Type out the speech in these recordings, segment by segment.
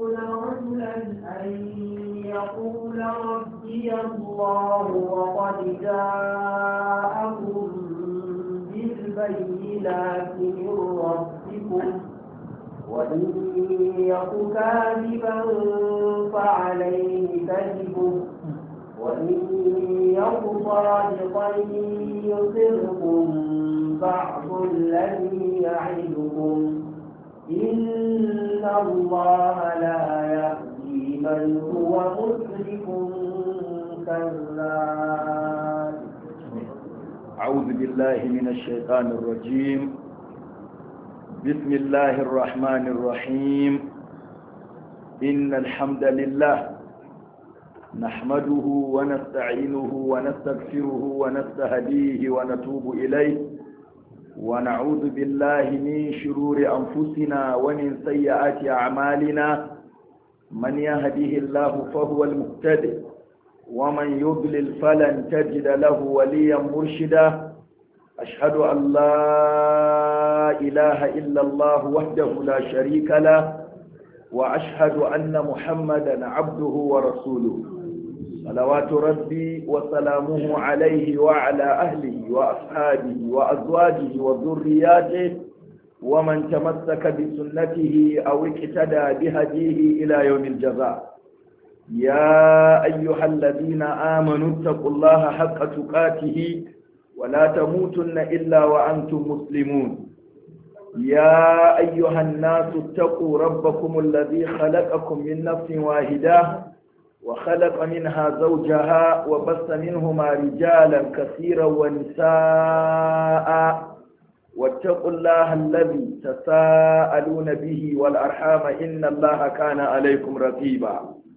رجلا أن يقول ربي الله وقد جاءكم بالبينات من ربكم وإن يك كاذبا فعليه كذبه وإن يك صادقا يصبكم بعض الذي يعدكم إن الله لا يهدي من هو مسرف كذاب. أعوذ بالله من الشيطان الرجيم. بسم الله الرحمن الرحيم. إن الحمد لله نحمده ونستعينه ونستغفره ونستهديه ونتوب إليه ونعوذ بالله من شرور أنفسنا ومن سيئات أعمالنا من يهده الله فهو المهتدي ومن يضلل فلن تجد له وليا مرشدا. أشهد أن لا إله إلا الله وحده لا شريك له وأشهد أن محمدا عبده ورسوله صلوات ربي وسلامه عليه وعلى أهله وأصحابه وأزواجه وذرياته ومن تمسك بسنته أو اقتدى بهديه إلى يوم الجزاء. يا أيها الذين آمنوا اتقوا الله حق تقاته ولا تموتن إلا وأنتم مسلمون. يا أيها الناس اتقوا ربكم الذي خلقكم من نفس واحدة وخلق منها زوجها وبث منهما رجالا كثيرا ونساء واتقوا الله الذي تساءلون به والأرحام إن الله كان عليكم رقيبا.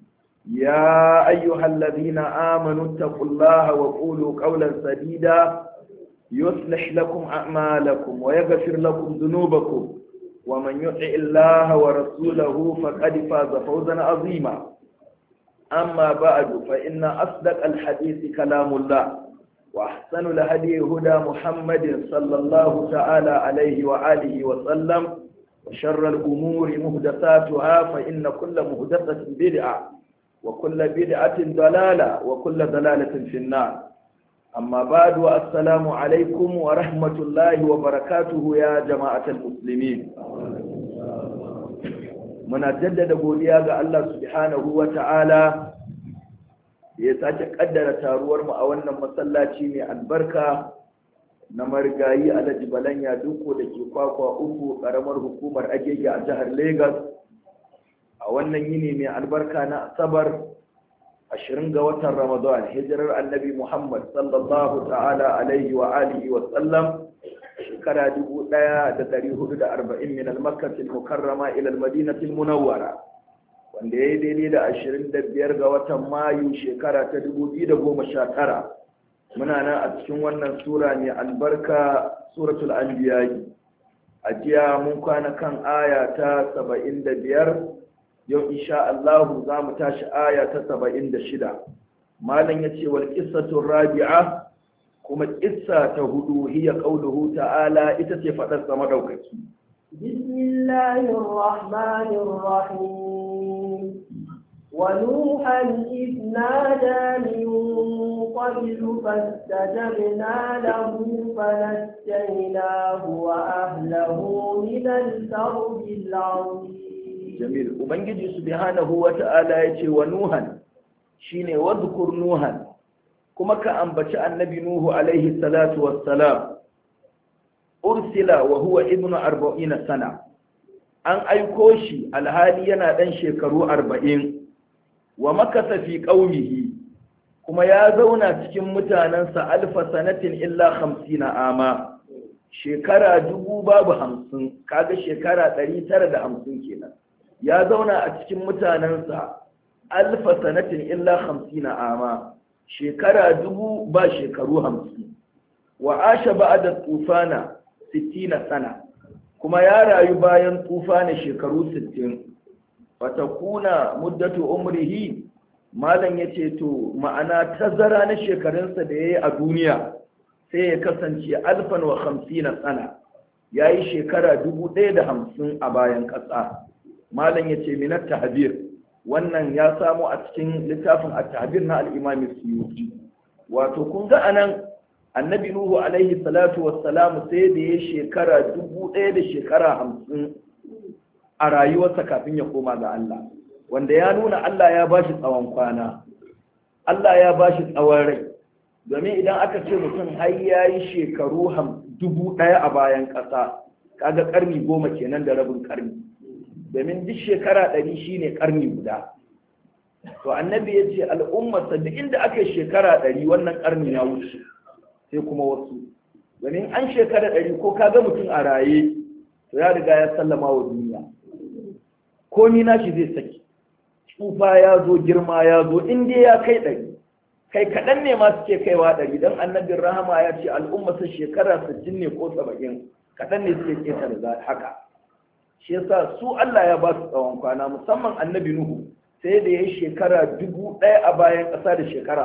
يا أيها الذين آمنوا اتقوا الله وقولوا قولا سديدا يصلح لكم أعمالكم ويغفر لكم ذنوبكم ومن يطع الله ورسوله فقد فاز فوزا عظيما. أما بعد فإن أصدق الحديث كلام الله وأحسن الهدي هدى محمد صلى الله تعالى عليه وآله وسلم وشر الأمور محدثاتها فإن كل محدثة بدعة وكل بدعة ضلالة وكل ضلالة في النار. أما بعد والسلام عليكم ورحمة الله وبركاته يا جماعة المسلمين. muna jaddada godiya ga Allah subhanahu wa ta'ala ya sake kaddara taruwar mu a wannan masallaci mai albarka na marigayi Alhaji Balanya Duko da ke kwakwa uku karamar hukumar Agege a jihar Lagos a wannan yini mai albarka na Asabar 20 ga watan Ramadan hijirar Annabi Muhammad sallallahu ta'ala alaihi wa alihi wa sallam shekara 1440 min al-Makkah al-Mukarrama ila al-Madinah al-Munawwara wanda yayi daidai da 25 ga watan Mayu shekara ta 2019. Muna nan a cikin wannan sura ne albarka suratul anbiya. A jiya mun kwana kan aya ta 75, yau insha Allah za mu tashi aya ta 76. Malam yace wal qissatu rabi'a kuma kissa ta hudu hiya qauluhu ta'ala ita ce fadar sa madaukaki. Bismillahir rahmanir rahim. Wa nuhan idh nada min qablu fastajabna lahu fanajjaynahu wa ahlahu min al-karbi al-'azim. Jamil. Ubangiji subhanahu wa ta'ala yace wa nuhan shine wadhkur nuhan kuma ka ambaci annabi Nuhu alaihi salatu wassalam. Ursila wa huwa ibnu 40 sana. An aiko shi alhali yana dan shekaru 40. Wa makasa fi qaumihi kuma ya zauna cikin mutanansa alfa sanatin illa 50 ama. Shekara 1000 babu 50, kaga shekara 950 kenan. Ya zauna a cikin mutanansa alfa sanatin illa 50 ama. Shekara 1000 ba shekaru 50. Wa asha ba'da tufana 60 sana kuma ya rayu bayan tufana shekaru 60. Fatakuna muddatu umrihi malan yace to ma'ana tazara na shekarunsa da yayi a duniya sai ya kasance 1050 sana yayi shekara 1050 a bayan ƙasa. malam yace min at-tahbir wannan ya samu a cikin littafin at-tahbir na al-imam Suyuti wato kun ga anan annabi nuhu alaihi salatu wassalam sai da ya shekara 1000 da shekara 50 a rayuwarsa kafin ya koma ga Allah wanda ya nuna Allah ya bashi tsawon kwana Allah ya bashi tsawon rai domin idan aka ce mutum har yayi shekaru 1000 a bayan ƙasa kaga karni 10 kenan da rabin karni domin duk shekara 100 shine karni guda to annabi ya ce al'ummarsa duk inda aka shekara 100 wannan karni ya wuce sai kuma wasu domin an shekara 100 ko kaga mutum a raye to ya riga ya sallama wa duniya komi nashi zai saki tsufa ya zo girma ya zo inda ya kai 100 kai kaɗan ne ma suke kaiwa 100 don annabin rahama ya ce al'ummarsa shekara 60 ne ko 70 kaɗan ne suke keta da haka shi yasa su Allah ya ba su tsawon kwana musamman annabi Nuhu sai da ya yi shekara 1000 a bayan ƙasa da shekara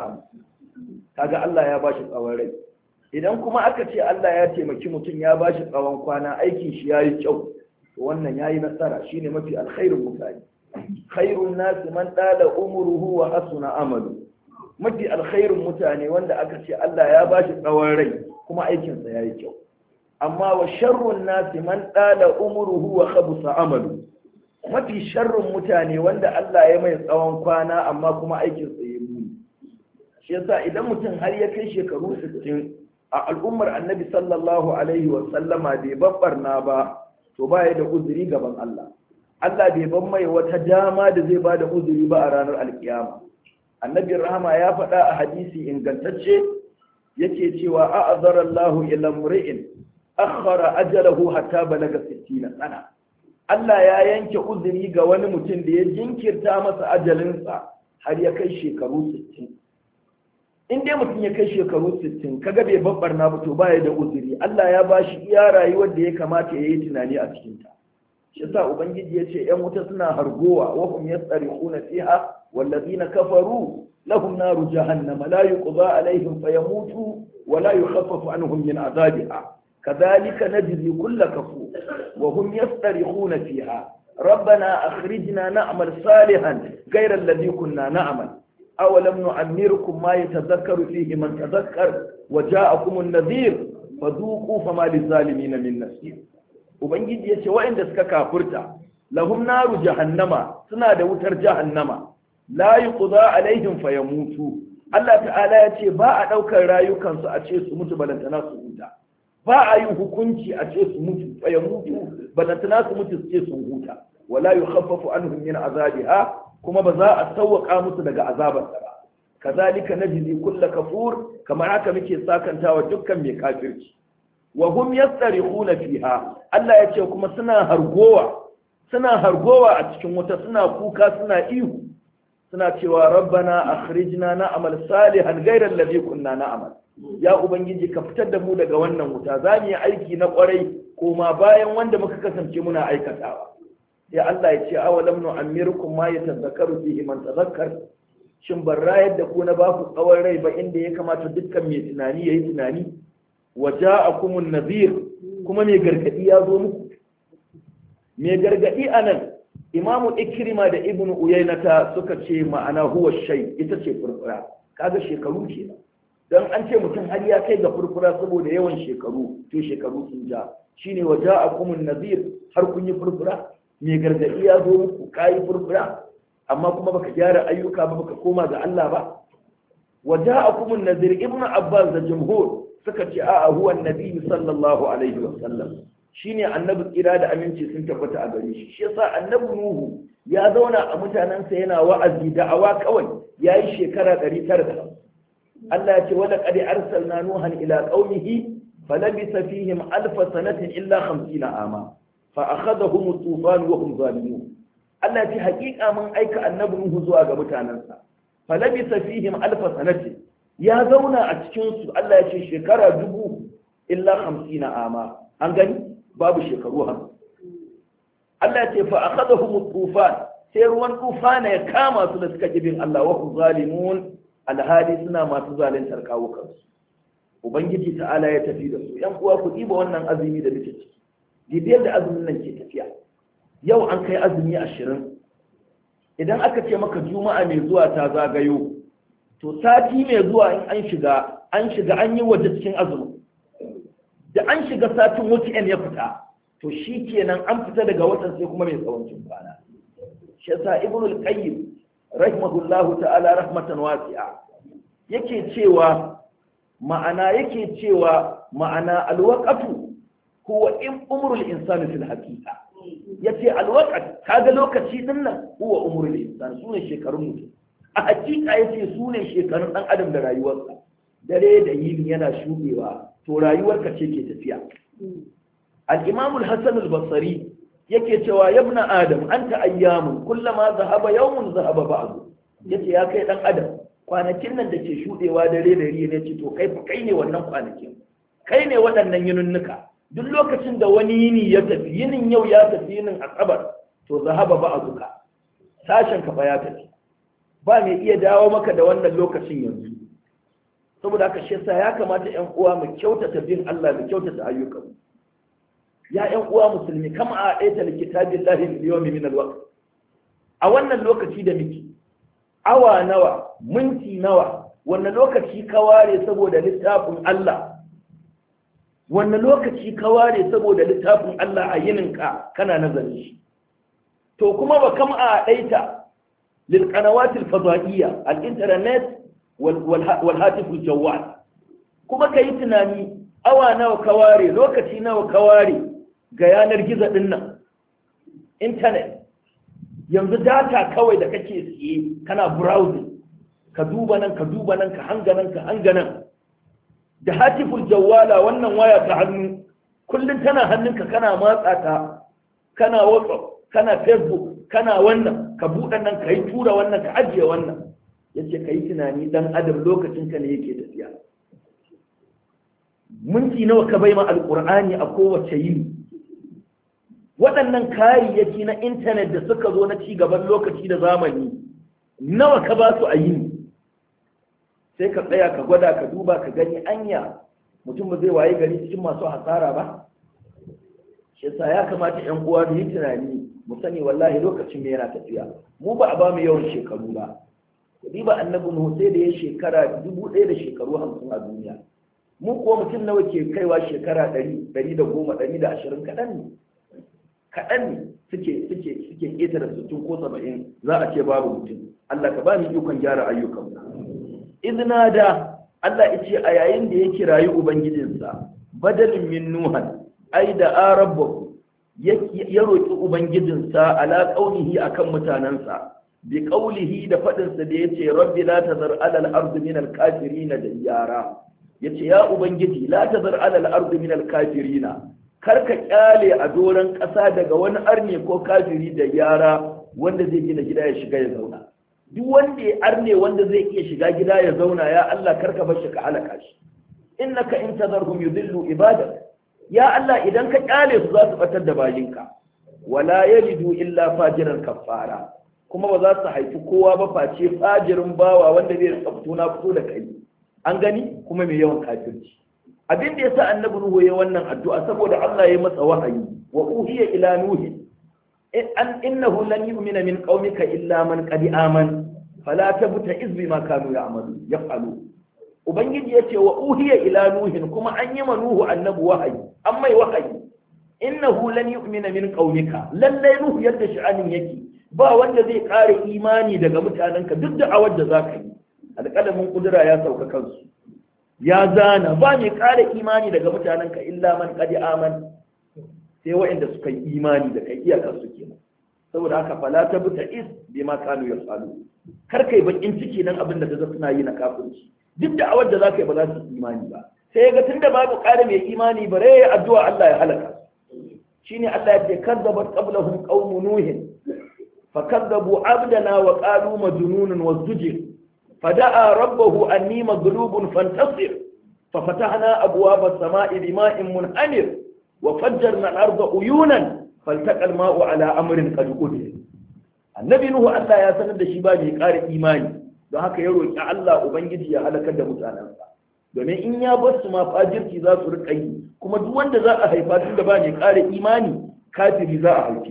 50 kaga Allah ya ba shi tsawon rai idan kuma aka ce Allah ya taimaki mutum ya ba shi tsawon kwana aikin shi ya yi kyau to wannan ya yi nasara shine mafi alkhairun mutane khairun nasi man dala umruhu wa hasuna amalu mafi alkhairun mutane wanda aka ce Allah ya ba shi tsawon rai kuma aikinsa ya yi kyau amma wa sharrun nasi man dala umruhu wa khabusa amalu mafi sharrun mutane wanda Allah ya mai tsawon kwana amma kuma aikinsa ya yi shi yasa idan mutum har ya kai shekaru 60 a al'ummar annabi sallallahu alaihi wa sallama bai babbarna ba to ba ya da uzuri gaban Allah Allah bai ban mai wata dama da zai ba da uzuri ba a ranar alkiyama annabi rahama ya faɗa a hadisi ingantacce yake cewa a'azara Allahu ila mur'in akhara ajalahu hatta balaga 60 sana Allah ya yanke uzuri ga wani mutum da ya jinkirta masa ajalinsa har ya kai shekaru 60 in dai mutum ya kai shekaru 60 kaga bai babbarna ba to baya da uzuri Allah ya bashi iya rayuwar da ya kamata ya yi tunani a cikin ta shi yasa ubangiji ya ce ƴan wuta suna hargowa wa hum yastarihuna fiha wallazina kafaru lahum naru jahannama la yuqda alaihim fayamutu wa la yukhaffafu anhum min azabiha kadhalika najzi kull kafur wa hum yastarihuna fiha ربنا أخرجنا نعمل صالحا غير الذي كنا نعمل أولم نعمركم ما يتذكر فيه من تذكر وجاءكم النذير فذوقوا فما للظالمين من نصير ubangiji yace waɗanda suka kafurta lahum naru jahannama suna da wutar jahannama la yuqda alaihim fayamutu Allah ta'ala yace ba a daukar rayukansu a ce su mutu balantana su huta ba a yin hukunci a ce su mutu fayamutu balantana su mutu su ce sun huta wala yukhaffafu anhum min azabiha kuma ba za a sauwaka musu daga azabarsa ba kazalika najzi kull kafur kamar haka muke sakantawa dukkan mai kafirci wa hum yastarihuna fiha Allah ya ce kuma suna hargowa a cikin wuta suna kuka suna ihu suna cewa rabbana akhrijna na'mal salihan ghayra alladhi kunna na'mal ya ubangiji ka fitar da mu daga wannan wuta za mu yi aiki na kwarai koma bayan wanda muka kasance muna aikatawa sai Allah ya ce awalam nu'ammirukum ma yatazakkaru fihi man tazakkar shin ban rayar da ku na ba ku tsawon rai ba inda ya kamata dukkan mai tunani yayi tunani wa ja'akumun nadhir kuma mai gargadi ya zo muku mai gargadi anan imamu ikrima da ibnu uyaynata suka ce ma'ana huwa shay ita ce furfura kaga shekaru ce dan an ce mutum har ya kai ga furfura saboda yawan shekaru to shekaru sun ja shine wa ja'akumun nadhir har kun yi furfura mai gargadi ya zo muku kayi furfura amma kuma baka gyara ayyuka ba baka koma ga Allah ba wa ja'akumun nadhir ibnu abbas da jumhur suka ce a'a huwa annabi sallallahu alaihi wa sallam shine annabi kira da aminci sun tabbata a gare shi shi yasa annabi nuhu ya zauna a mutanansa yana wa'azi da'awa kawai yayi shekara 900 Allah ya ce wala qad arsalna nuhan ila qaumihi falabisa fihim alf sanatin illa 50 ama fa akhadhahum at-tufan wa hum zalimun Allah ya ce hakika mun aika annabi nuhu zuwa ga mutanansa falabisa fihim alf sanatin ya zauna a cikinsu Allah ya ce shekara 1000 illa 50 ama an gani babu shekaru 50 Allah ya ce fa akhadhahum at-tufan sai ruwan tufana ya kama su da suka kibin Allah wa hum zalimun alhali suna masu zaluntar kawo kansu ubangiji ta'ala ya tafi da su yan uwa ku diba wannan azumi da muke ciki dibiyar da azumin nan ke tafiya yau an kai azumi 20, idan aka ce maka juma'a mai zuwa ta zagayo, to sati mai zuwa in an shiga an yi waje cikin azumi, da an shiga satin weekend ya fita, to shi kenan an fita daga watan sai kuma mai tsawancin kwana. Shi yasa Ibn al-Qayyim rahimahullahu ta'ala rahmatan wasi'a yake cewa ma'ana alwaqatu huwa umrul insani fil haqiqa. Yace alwaqt kaga lokaci din nan huwa umrul insani, sune shekarun mutum a hakika. Yace sune shekarun dan adam da rayuwarsa, dare da yini yana shudewa, to rayuwarka ce ke tafiya. al-imam al-hasan al-basri yake cewa yabna adam anta ayyamun kullama zahaba yawmun zahaba ba'du. Yace ya kai dan adam, kwanakin nan da ke shudewa dare da yini ne, ce to kai ne wannan kwanakin, kai ne waɗannan yinunnuka. Duk lokacin da wani yini ya tafi, yinin yau ya tafi, yinin asabar, to zahaba ba'duka, sashen ka fa ya tafi, ba mai iya dawo maka da wannan lokacin yanzu. Saboda haka shi yasa ya kamata ƴan uwa mu kyautata bin Allah, mu kyautata ayyukan. Ya ƴan uwa musulmi, kama a ayatul kitabillahi fil yawmi min al-waqt. A wannan lokaci da muke, awa nawa, minti nawa, wannan lokaci ka ware saboda littafin Allah? Wannan lokaci ka ware saboda littafin Allah a yininka kana nazarin shi? To kuma ba kama a ayaita lil qanawatil fadaiya, al-internet wal hatiful jawwal. Kuma kai tunani, awa nawa ka ware, lokaci nawa ka ware ga yanar gizo din nan, internet. Yanzu data kawai da kake siye, kana browsing, ka duba nan ka duba nan, ka hanga nan ka hanga nan. Da hatiful jawwala, wannan waya ta hannu kullum tana hannunka, kana matsa ta, kana WhatsApp, kana Facebook, kana wannan, ka buɗe nan ka yi tura wannan, ka ajiye wannan. Yace ka yi tunani, dan adam lokacin ka ne yake tafiya. Minti nawa ka bai ma alƙur'ani a kowace yini? Waɗannan kayayyaki na intanet da suka zo na ci gaban lokaci da zamani, nawa ka ba su a yini? Sai ka tsaya ka gwada, ka duba, ka gani anya mutum ba zai waye gari cikin masu hasara ba? Shi yasa ya kamata ƴan uwa mu yi tunani, mu sani wallahi lokacin ne yana tafiya. Mu ba a ba mu yawan shekaru ba. Kudi ba annabi Nuhu sai da ya shekara 1000 da shekaru 50 a duniya. Mu kuwa mutum nawa ke kaiwa shekara 100, 110, 120? Kaɗan ne suke ƙetare 60 ko 70 za a ce babu mutum. Allah ka ba mu ikon gyara ayyukan. Izina da Allah ya ce a yayin da ya kirayi ubangijinsa, badalin min nuhan, ai da arabbu ya roƙi ubangijinsa ala qaunihi akan mutanansa, bi qaulihi da fadinsa da yace rabbi la tazar ala al-ardi min al-kafirin dayyara. Yace ya ubangiji la tazar ala al-ardi min al-kafirin, karka kyale a doran ƙasa daga wani arne ko kafiri da yara wanda zai gina gida ya shiga ya zauna. Duk wanda ya arne wanda zai iya shiga gida ya zauna, ya Allah karka bar shi ka halaka shi. Innaka in tazarhum yudillu ibadak, ya Allah idan ka kyale su za su batar da bayinka. Wala yajidu illa fajiran kaffara, kuma ba za su haifi kowa ba face fajirin bawa wanda zai tsafto na fito da kai. An gani kuma mai yawan kafirci. Abin da yasa annabi Nuhu ya wannan addu'a saboda Allah ya masa wahayi, wa uhiya ila nuhi innahu lan yu'mina min qaumika illa man qad amana fala tabta'iz bima kanu yaf'alu. Ubangiji yace wa uhiya ila nuhin, kuma an yi Nuhu annabi wahayi, an mai wahayi, innahu lan yu'mina min qaumika, lallai Nuhu yadda sha'anin yake ba wanda zai kare imani daga mutanenka duk da awar da zaka yi. Alƙalamin kudura ya sauka kansu, ya zana ba mai kare imani daga mutanenka illa man qad amana, sai waɗanda suka yi imani da kai, iyakar su kenan. Saboda haka fala tabta'iz bima kanu yaf'alu, kar kai bakin ciki nan abin da kaga suna yi na kafirci, duk da awar da zaka yi ba za su imani ba. Sai ga tunda babu kare mai imani bare ya addu'a Allah ya halaka. Shine Allah ya ce kadzabat qablahum qaum nuh fakadzabu abdana wa qalu majnunun wazdujir fada'a rabbahu anni maghlubun fantasir fafatahna abwaaba as-sama'i bima'in munhamir وفجرنا الأرض عيونا فالتقى الماء على أمر قد قدر. النبي نوح الله يا سند da shi ba mai ƙara imani, don haka ya roƙi Allah ubangiji ya halakar da mutanensa, domin in ya bar su ma fajirci za su rika yi, kuma duk wanda za a haifa tun da ba mai ƙara imani kafiri za a haife shi.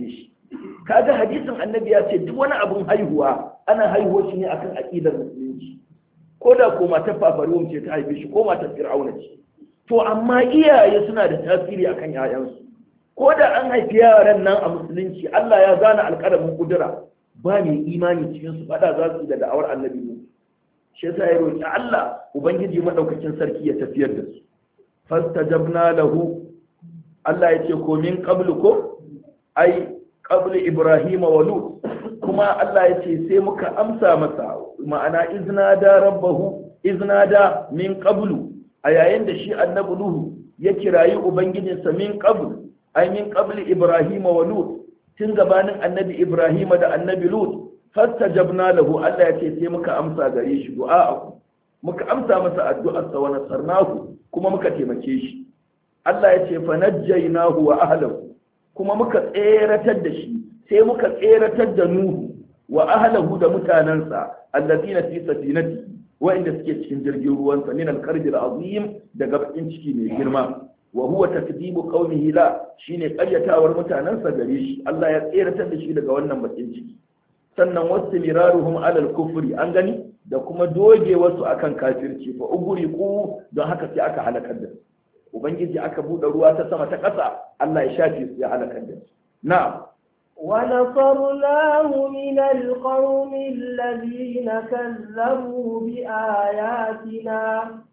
kaga hadisin annabi ya ce duk wani abun haihuwa ana haihuwa shi ne akan aqidar musulunci, ko da ko matar fafariyum ce ta haife shi ko matar fir'auna ce. To amma iyaye suna da tasiri akan 'ya'yansu. Ko da an haifi yaran nan a musulunci, Allah ya zana alƙalamin kudura, ba mai imani cikin su fada za su da da'awar annabi ne. Shi yasa ya roki Allah ubangiji madaukakin sarki ya tafiyar da su. Fastajabna lahu, Allah ya ce ko min qablu ko ai qablu Ibrahim wa Lut, kuma Allah ya ce sai muka amsa masa, ma'ana iznada rabbahu iznada min qablu, a yayin da shi annabi Nuhu ya kirayi ubangijinsa min qablu ai min qabli Ibrahim wa Lut, tun gabanin annabi Ibrahim da annabi Lut. Fastajabna lahu, Allah ya ce sai muka amsa gare shi du'a, muka amsa masa addu'ar sa wa nasarnahu, kuma muka taimake shi. Allah ya ce fa najjaynahu wa ahlihi, kuma muka tseratar da shi, sai muka tseratar da Nuhu wa ahlihi da mutanansa allazina fi safinati, wa'inda suke cikin jirgin ruwansa, min al-karbi al-azim, daga bakin ciki mai girma. Wa huwa takdibu qaumihi la, shine ƙaryatawar mutanansa gare shi. Allah ya tseratar da shi daga wannan bakin ciki. Sannan wasmiraruhum alal kufri, an gani, da kuma doge wasu akan kafirci, fa ugriqu, don haka sai aka halakar da su. Ubangiji aka bude ruwa ta sama ta ƙasa, Allah ya shafe su ya halakar da su. Na'am. ونصرناه من القوم الذين كذبوا بآياتنا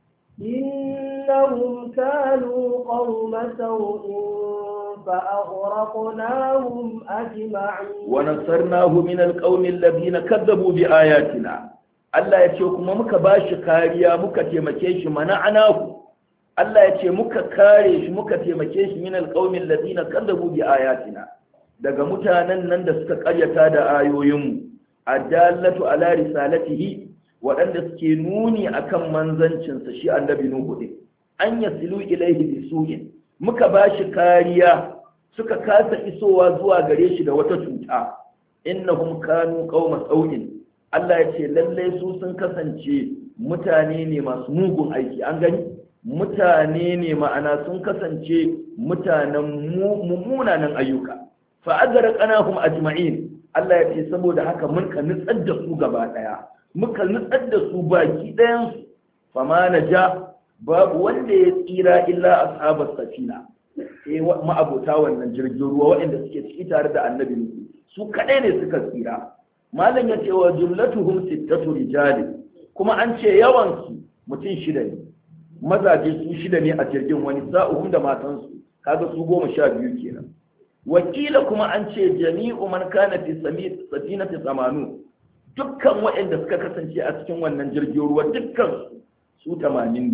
إنهم كانوا قوم سوء فأغرقناهم أجمعين. ونصرناه من القوم الذين كذبوا بآياتنا. Allah ya ce kuma muka ba shi kariya, muka taimake shi, mana'anahu. Allah ya ce muka kare shi, muka taimake shi min alqaumin ladina kadzabu bi ayatina, daga mutanen nan da suka karyata da ayoyinmu, adallatu ala risalatihi, waɗanda suke nuni akan manzancinsa shi annabi Nuhu din, an yasilu ilaihi bisu'in, muka ba shi kariya, suka kasa isowa zuwa gare shi da wata cuta. Innahum kanu qauma sau'in, Allah ya ce lalle su sun kasance mutane ne masu mugun aiki. An gani, mutane ne, ma'ana sun kasance mutanen mummunanan ayyuka. Fa azraqnahum ajma'in, Allah ya ce saboda haka mun ka nutsar da su gaba daya, muka nutsar da su baki dayan su. Fama naja, babu wanda ya tsira illa ashabas safina, sai ma'abota wannan jirgin ruwa waɗanda suke ciki tare da annabi, su kadai ne suka tsira. Malam ya ce wa jumlatuhum sittatu rijali, kuma an ce yawan su mutum 6 ne, mazaje su 6 ne a jirgin, wani sa'uhum da matansu, kaga su 12 kenan. Wakila kuma an ce jami'u man kana fi safinati samanu, dukkan waɗanda suka kasance a cikin wannan jirgin ruwa dukkan su 80 ne.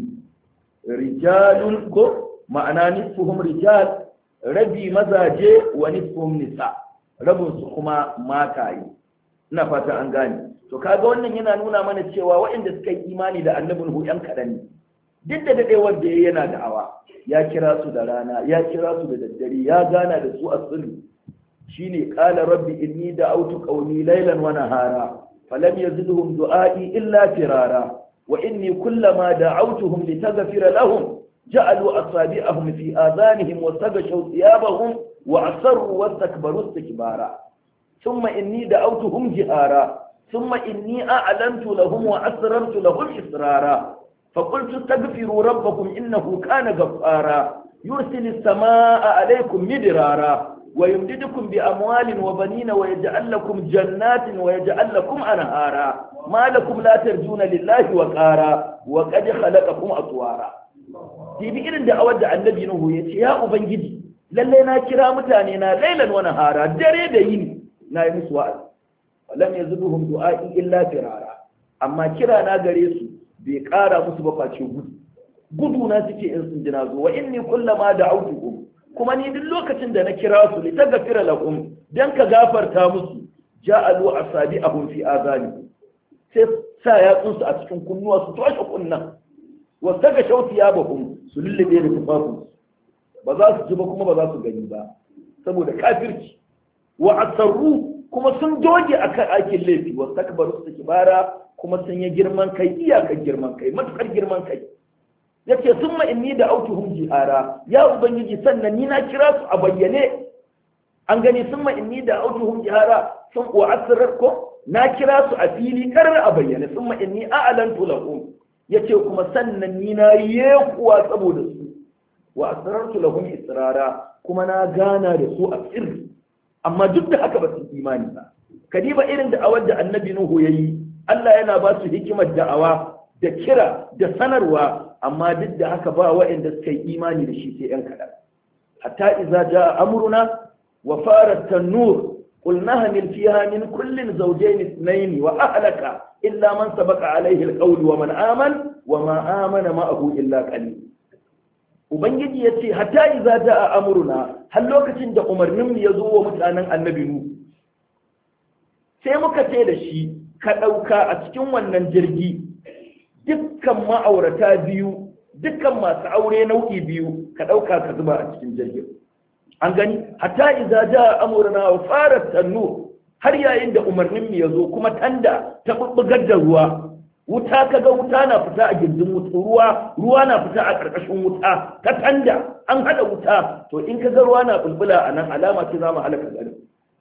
Rijalun ko ma'ana nisfuhum rijal, rabi mazaje wa nisfuhum nisa, rabin su kuma mataye. Ina fata an gane. To kaga wannan yana nuna mana cewa waɗanda suka yi imani da annabin Nuhu ɗan kaɗan ne. Duk da dadewar da yana da'awa, ya kira su da rana, ya kira su da daddare, ya gana da su a sirri. Shine qala rabbi inni da'awtu qawmi laylan wa nahara falam yazidhum du'a'i illa firara wa inni kullama da'awtuhum litaghfira lahum ja'alu asabi'ahum fi adhanihim wastaghshaw thiyabahum wa asarru wastakbaru istikbara thumma inni da'awtuhum jihara thumma inni a'lantu lahum wa asrartu lahum israra فقلت استغفروا ربكم إنه كان غفارا يرسل السماء عليكم مدرارا ويمددكم بأموال وبنين ويجعل لكم جنات ويجعل لكم أنهارا ما لكم لا ترجون لله وقارا وقد خلقكم أطوارا. تبي إذن دعوة النبي نوح يا أبنجدي للينا كرامتاننا ليلا ونهارا دري ديني نايم سؤال ولم يزدهم دعائي إلا فرارا. أما كرانا غريسو bai ƙara musu ba face gudu na suke in sun jina zo. Wa inni kullama da'awtuhum, kuma ni duk lokacin da na kira su li taghfira lahum, dan ka gafarta musu, ja'alu asabi'ahum fi azani, sai sa yatsun su a cikin kunnuwa su toshe kunnan, wa taga shauti yabahum, su lullube da tufafin, ba za su ji ba kuma ba za su gani ba saboda kafirci. Wa asarru, kuma sun doge akan aikin laifi, wa takbaru istikbara, kuma sun yi girman kai, iyakar girman kai, matukar girman kai. Yace summa inni da autuhum jihara, ya ubangiji sannan ni na kira su a bayyane, an gani summa inni da'awtuhum jihara sun wa asrarko na kira su a fili karar a bayyana summa inni a'lantu lahum yace kuma sannan ni na yekuwa saboda su wa asrartu lahum israra kuma na gana da su a sirri amma duk da haka ba su imani ba kadiba irin da'awar da annabi nuhu yayi Allah yana ba su hikimar da'awa da kira da sanarwa amma duk da haka ba waɗanda suka yi imani da shi sai yan kaɗan hatta iza jaa amruna wa farat tanur qulna hamil fiha min kullin zawjayn ithnayn wa ahlaka illa man sabaqa alayhi alqawl wa man amana wa ma amana ma'ahu illa qalil ubangiji yace hatta iza jaa amruna har lokacin da umarnin mu yazo wa mutanen annabi nu sai muka ce da shi ka dauka a cikin wannan jirgi dukkan ma'aurata biyu dukkan masu aure nau'i biyu ka ɗauka ka zuba a cikin jirgin an gani hatta idza jaa amruna wa farat tanur har yayin da umarnin mu yazo kuma tanda ta bubbugar da ruwa wuta kaga wuta na fita a gindin wuta ruwa na fita a karkashin wuta ta tanda an hada wuta to in kaga ruwa na bulbula anan alama ce za mu halaka garin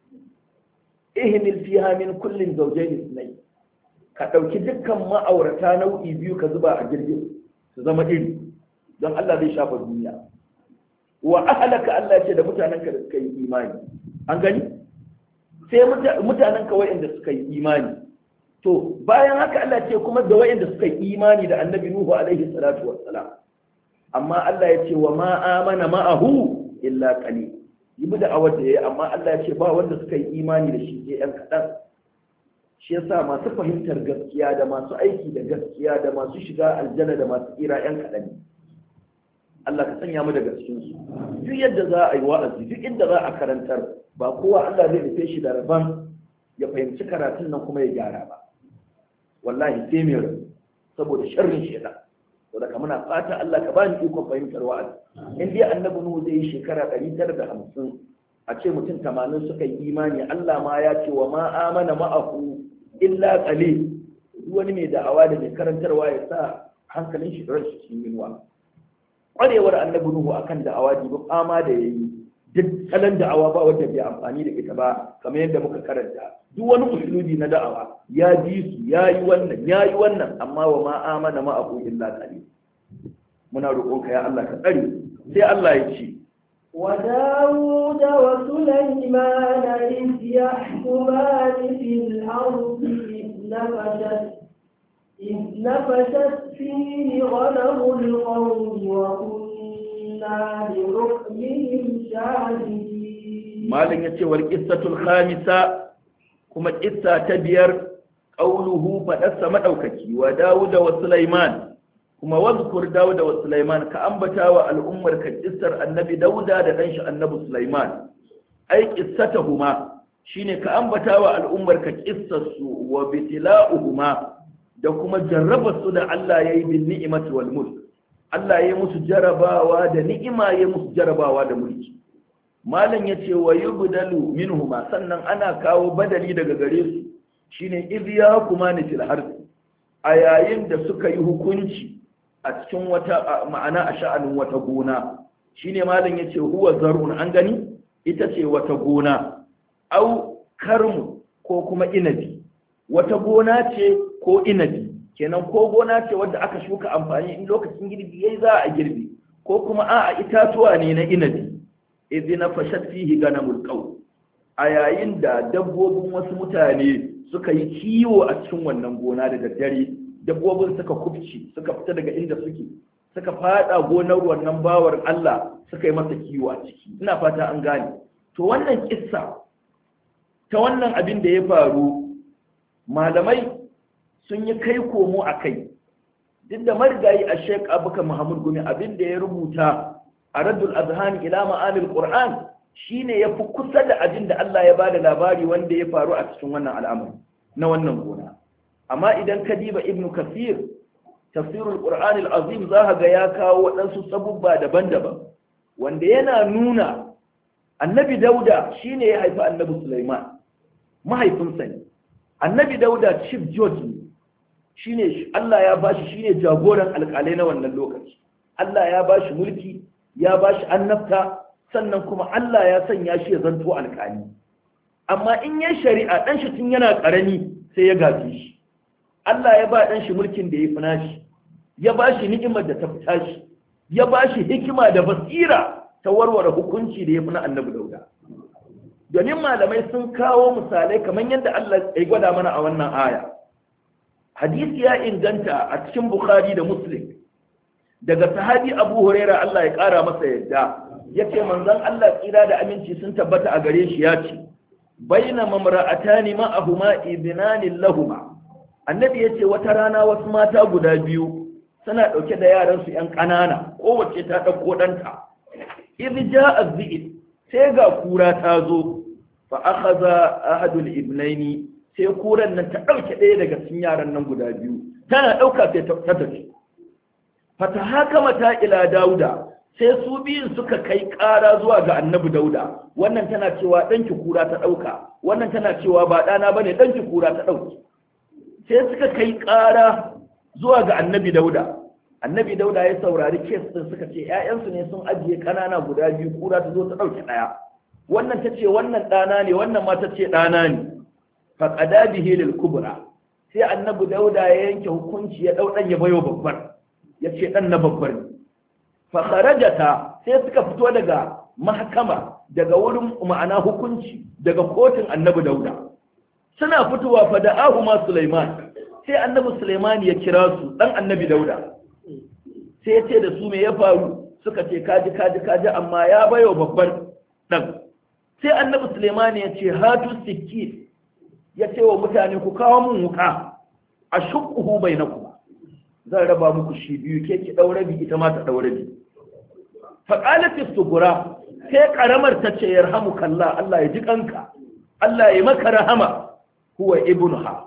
ihmil fiha min kullin zawjayn ithnayn ka ɗauki dukkan ma'aurata nau'i biyu ka zuba a jirgin su zama iri don Allah zai shafa duniya wa ahlaka Allah ce da mutanenka da suka yi imani an gani sai mutanenka wa'anda suka yi imani to bayan haka Allah ce kuma da wa'anda suka yi imani da annabi Nuhu alaihi salatu wassalam amma Allah ya ce wa ma amana ma'ahu illa qalil yi da awar da yayi amma Allah ya ce ba wanda suka yi imani da shi sai yan kadan shi yasa masu fahimtar gaskiya da masu aiki da gaskiya da masu shiga aljanna da masu tsira yan kaɗan Allah ka sanya mu daga cikin su duk yadda za a yi wa'azi duk inda za a karantar ba kowa Allah zai rufe shi da rabon ya fahimci karatun nan kuma ya gyara ba wallahi sai mai rabu saboda sharrin shaitan saboda ka muna fata Allah ka bani ikon fahimtar wa'azi in dai annabi Nuhu zai yi shekara 950 a ce mutum 80 suka yi imani Allah ma ya ce wa ma amana ma'ahu illa qalil wani mai da'awa da mai karantarwa ya sa hankalin shi da shi cikin yunwa kwarewar annabi Nuhu akan da'awa ji ba fama da yayi duk kalan da'awa ba wanda bai amfani da ita ba kamar yadda muka karanta duk wani usulubi na da'awa ya bi su yayi wannan amma wa ma amana ma'ahu illa qalil muna roƙonka ya Allah ka tsare sai Allah ya ce وداود وسليمان إذ يحكمان في الأرض إذ نفشت فيه غنم القوم وكنا لحكمهم شاهدين. مالك يتوى القصة الخامسة كما القصة تبير قوله فأسمى أوكتي وداود وسليمان kuma wazkur Dawud wa Sulaiman ka ambata wa al'ummar ka kissar annabi Dauda da dan shi annabi Sulaiman ai qissatuhuma shine ka ambata wa al'ummar ka kissar su wa bitila'uhuma da kuma jarraba su da Allah yayi bin ni'imati wal mulk Allah yayi musu jarabawa da ni'ima yayi musu jarabawa da mulki malam yace wa yubdalu minhuma sannan ana kawo badali daga gare su shine idhiya kuma ni fil harth a yayin da suka yi hukunci a cikin wata ma'ana a sha'anin wata gona shine malam yace huwa zarun an gani ita ce wata gona au karmu ko kuma inabi wata gona ce ko inabi kenan ko gona ce wadda aka shuka amfani in lokacin girbi yayi za a girbi ko kuma a'a itatuwa ne na inabi idina fashat fihi ganamul qaw a yayin da dabbobin wasu mutane suka yi kiwo a cikin wannan gona da daddare dabbobin suka kubci suka fita daga inda suka fada gonar wannan bawar Allah suka yi masa kiwo a ciki ina fata an gane to wannan kissa ta wannan abin da ya faru malamai sun yi kai komo a kai duk da marigayi a Sheikh Abubakar Muhammad Gumi abin da ya rubuta a Raddul Azhan ila Ma'anil Qur'an shine yafi kusa da abin da Allah ya bada labari wanda ya faru a cikin wannan al'amari na wannan gona amma idan ka diba Ibn Kathir tafsirul Qur'an al-Azim za ga ya kawo waɗansu sabubba daban-daban wanda yana nuna annabi Dauda shine ya haifi annabi Sulaiman mahaifinsa ne annabi Dauda chief judge ne shine Allah ya bashi shine jagoran alƙalai na wannan lokaci Allah ya bashi mulki ya bashi annabta sannan kuma Allah ya sanya shi ya zanto alƙali. Amma in ya shari'a ɗan shi tun yana ƙarami sai ya gaji shi. Allah ya ba ɗan shi mulkin da ya fi nashi, ya ba shi ni'imar da ta fita shi, ya ba shi hikima da basira ta warware hukunci da ya fi na annabi Dauda. Domin malamai sun kawo misalai kamar yadda Allah ya gwada mana a wannan aya. Hadisi ya inganta a cikin Bukhari da Muslim daga sahabi Abu Huraira Allah ya ƙara masa yadda, yace manzon Allah tsira da aminci sun tabbata a gare shi ya ce baina mamra'atani ma'ahuma ibnani lahuma. Annabi yace wata rana wasu mata guda biyu suna dauke da yaran su yan kanana, kowace ta dauko danta. Idh ja'a dhi'b, sai ga kura ta zo, fa akhadha ahadul ibnaini, sai kuran nan ta dauke ɗaya daga cikin yaran nan guda biyu, tana dauka sai ta tafi. Fatahakama ta ila Dauda, sai su biyun suka kai ƙara zuwa ga annabi Dauda. Wannan tana cewa ɗanki kura ta ɗauka, wannan tana cewa ba ɗana bane ɗanki kura ta ɗauki. Sai suka kai ƙara zuwa ga annabi Dauda. Annabi Dauda ya saurari kes ɗin, suka ce ‘ya'yansu ne sun ajiye ƙanana guda biyu, kura ta zo ta ɗauki ɗaya. Wannan ta ce wannan ɗana ne, wannan ma ta ce ɗana ne. Faƙada bihi lil kubra, sai annabi Dauda ya yanke hukunci ya ɗau ɗan ya bayo babbar, ya ce ɗan na babbar ne. Fakharajata, sai suka fito daga mahkama, daga wurin ma'ana hukunci, daga kotun annabi Dauda. Suna fitowa fa da ahuma Sulaiman, sai annabi Sulaiman ya kira su, ɗan annabi Dauda. Sai ya ce da su me ya faru, suka ce kaji amma ya bayo babban ɗan. Sai annabi Sulaiman ya ce hatu sikki, ya ce wa mutane ku kawo mun wuka, a shukuhu bainakum, zan raba muku shi biyu, ke ki ɗaure bi ita ma ta ɗaure bi. Faƙalatis sugura, sai ƙaramar ta ce yarhamu kalla, Allah ya ji kanka, Allah ya maka rahama, huwa ibnuha,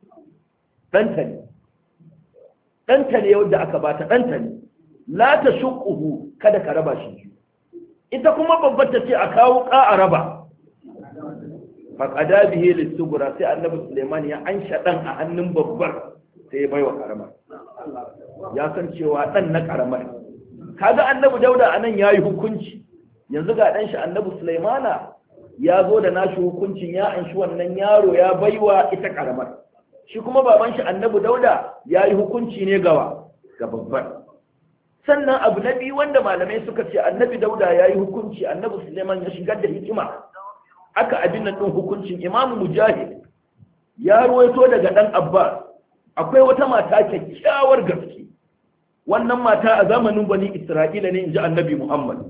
ɗanta ne yadda aka bata, ɗanta ne, la ta shukuhu, kada ka raba shi biyu. Ita kuma babbar ta ce a kawo ƙa a raba. Faƙada bihe lissugura, sai annabi Suleiman ya ansha ɗan a hannun babbar, sai ya baiwa ƙaramar. Ya san cewa ɗan na ƙaramar. Kaga annabi Dauda anan yayi hukunci, yanzu ga dan shi annabi Sulaimana ya zo da nashi hukuncin, ya anshi wannan yaro ya baiwa ita karamar. Shi kuma baban shi annabi Dauda yayi hukunci ne ga babbar. Sannan abu na biyu wanda malamai suka ce annabi Dauda yayi hukunci, annabi Sulaiman ya shigar da hikima aka abin nan din hukuncin. Imam Mujahid ya ruwaito daga dan Abbas, akwai wata mata kyakkyawar gaske, wannan mata a zamanin Bani Isra'ila ne, inji annabi Muhammad.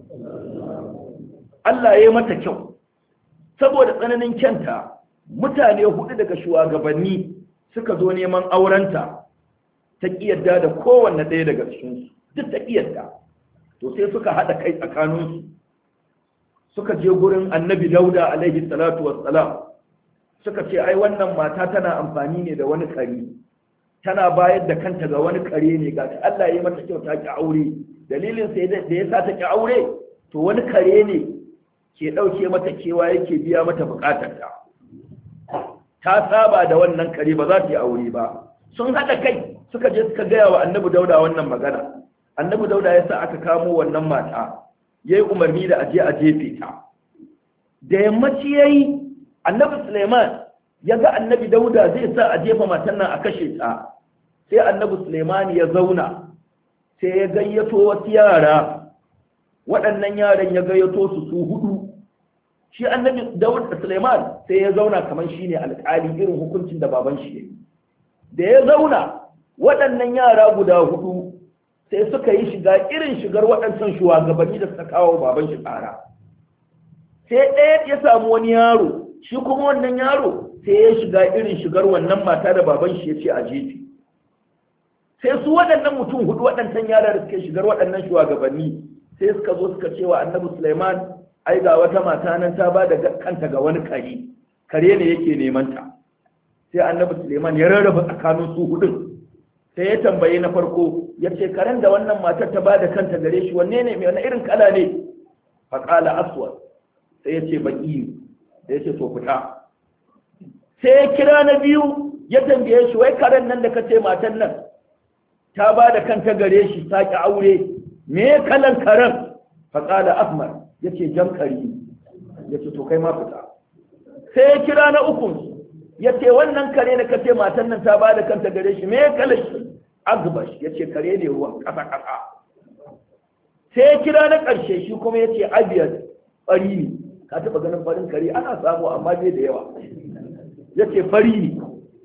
Allah ya yi mata kyau, saboda tsananin kyanta mutane 4 daga shugabanni suka zo neman aurenta, ta kiyarda da kowanne ɗaya daga cikinsu, duk ta kiyarda. To sai suka haɗa kai tsakaninsu, suka je gurin annabi Dauda alaihi salatu wassalam, suka ce ai wannan mata tana amfani ne da wani kari, tana bayar da kanta ga wani kare ne, ga ta Allah ya mata kyau ta ki aure. Dalilin sai da ya sa ta ki aure, to wani kare ne ke dauke mata kewa, yake biya mata bukatarta. Ta saba da wannan kare, ba za ta yi aure ba. Sun hada kai suka je suka gaya wa annabi Dauda wannan magana. Annabi Dauda ya sa aka kamo wannan mata, yayi umarni da aje a jefe ta. Da yammaci yayi, annabi Suleiman ya ga annabi Dauda zai sa a jefa matan nan a kashe ta. Sai annabi Suleiman ya zauna, sai ya gayyato wasu yara, waɗannan yaran ya gayyato su 4. Shi annabi Dauda Suleiman sai ya zauna kamar shine alƙali, irin hukuncin da baban shi yayi. Da ya zauna, waɗannan yara guda 4 sai suka yi shiga irin shigar waɗancan shugabanni da suka kawo baban shi ƙara. Sai ɗaya ya samu wani yaro, shi kuma wannan yaro sai ya shiga irin shigar wannan mata da baban shi ya ce a jefi. Sai su waɗannan mutum 4 waɗancan yara da suke shigar waɗannan shugabanni sai suka zo suka ce wa annabi Sulaiman, ai ga wata mata nan ta ba da kanta ga wani kare ne yake neman ta. Sai annabi Sulaiman ya rarraba tsakanin su 4. Sai ya tambaye na farko, ya ce karen da wannan matar ta ba da kanta gare shi wanne ne, wani irin kala ne? Faƙala aswad. Sai ya ce baƙi ne. Sai ya ce to fita. Sai ya kira na biyu, ya tambaye shi, wai karen nan da kace matan nan ta ba da kanta gare shi ta ki aure, me kalan karen? Faƙala ahmar. yace jan kare yace to kai ma fita. Sai ya kira na ukun yace wannan kare da kace matan nan ta bada kanta gare shi me ya kala shi? Agbash yace kare ne ruwan kasa kasa. Sai ya kira na karshe shi kuma yace abiyad fari ne. Ka taba ganin farin kare? Ana samu amma bai da yawa. Yace fari ne.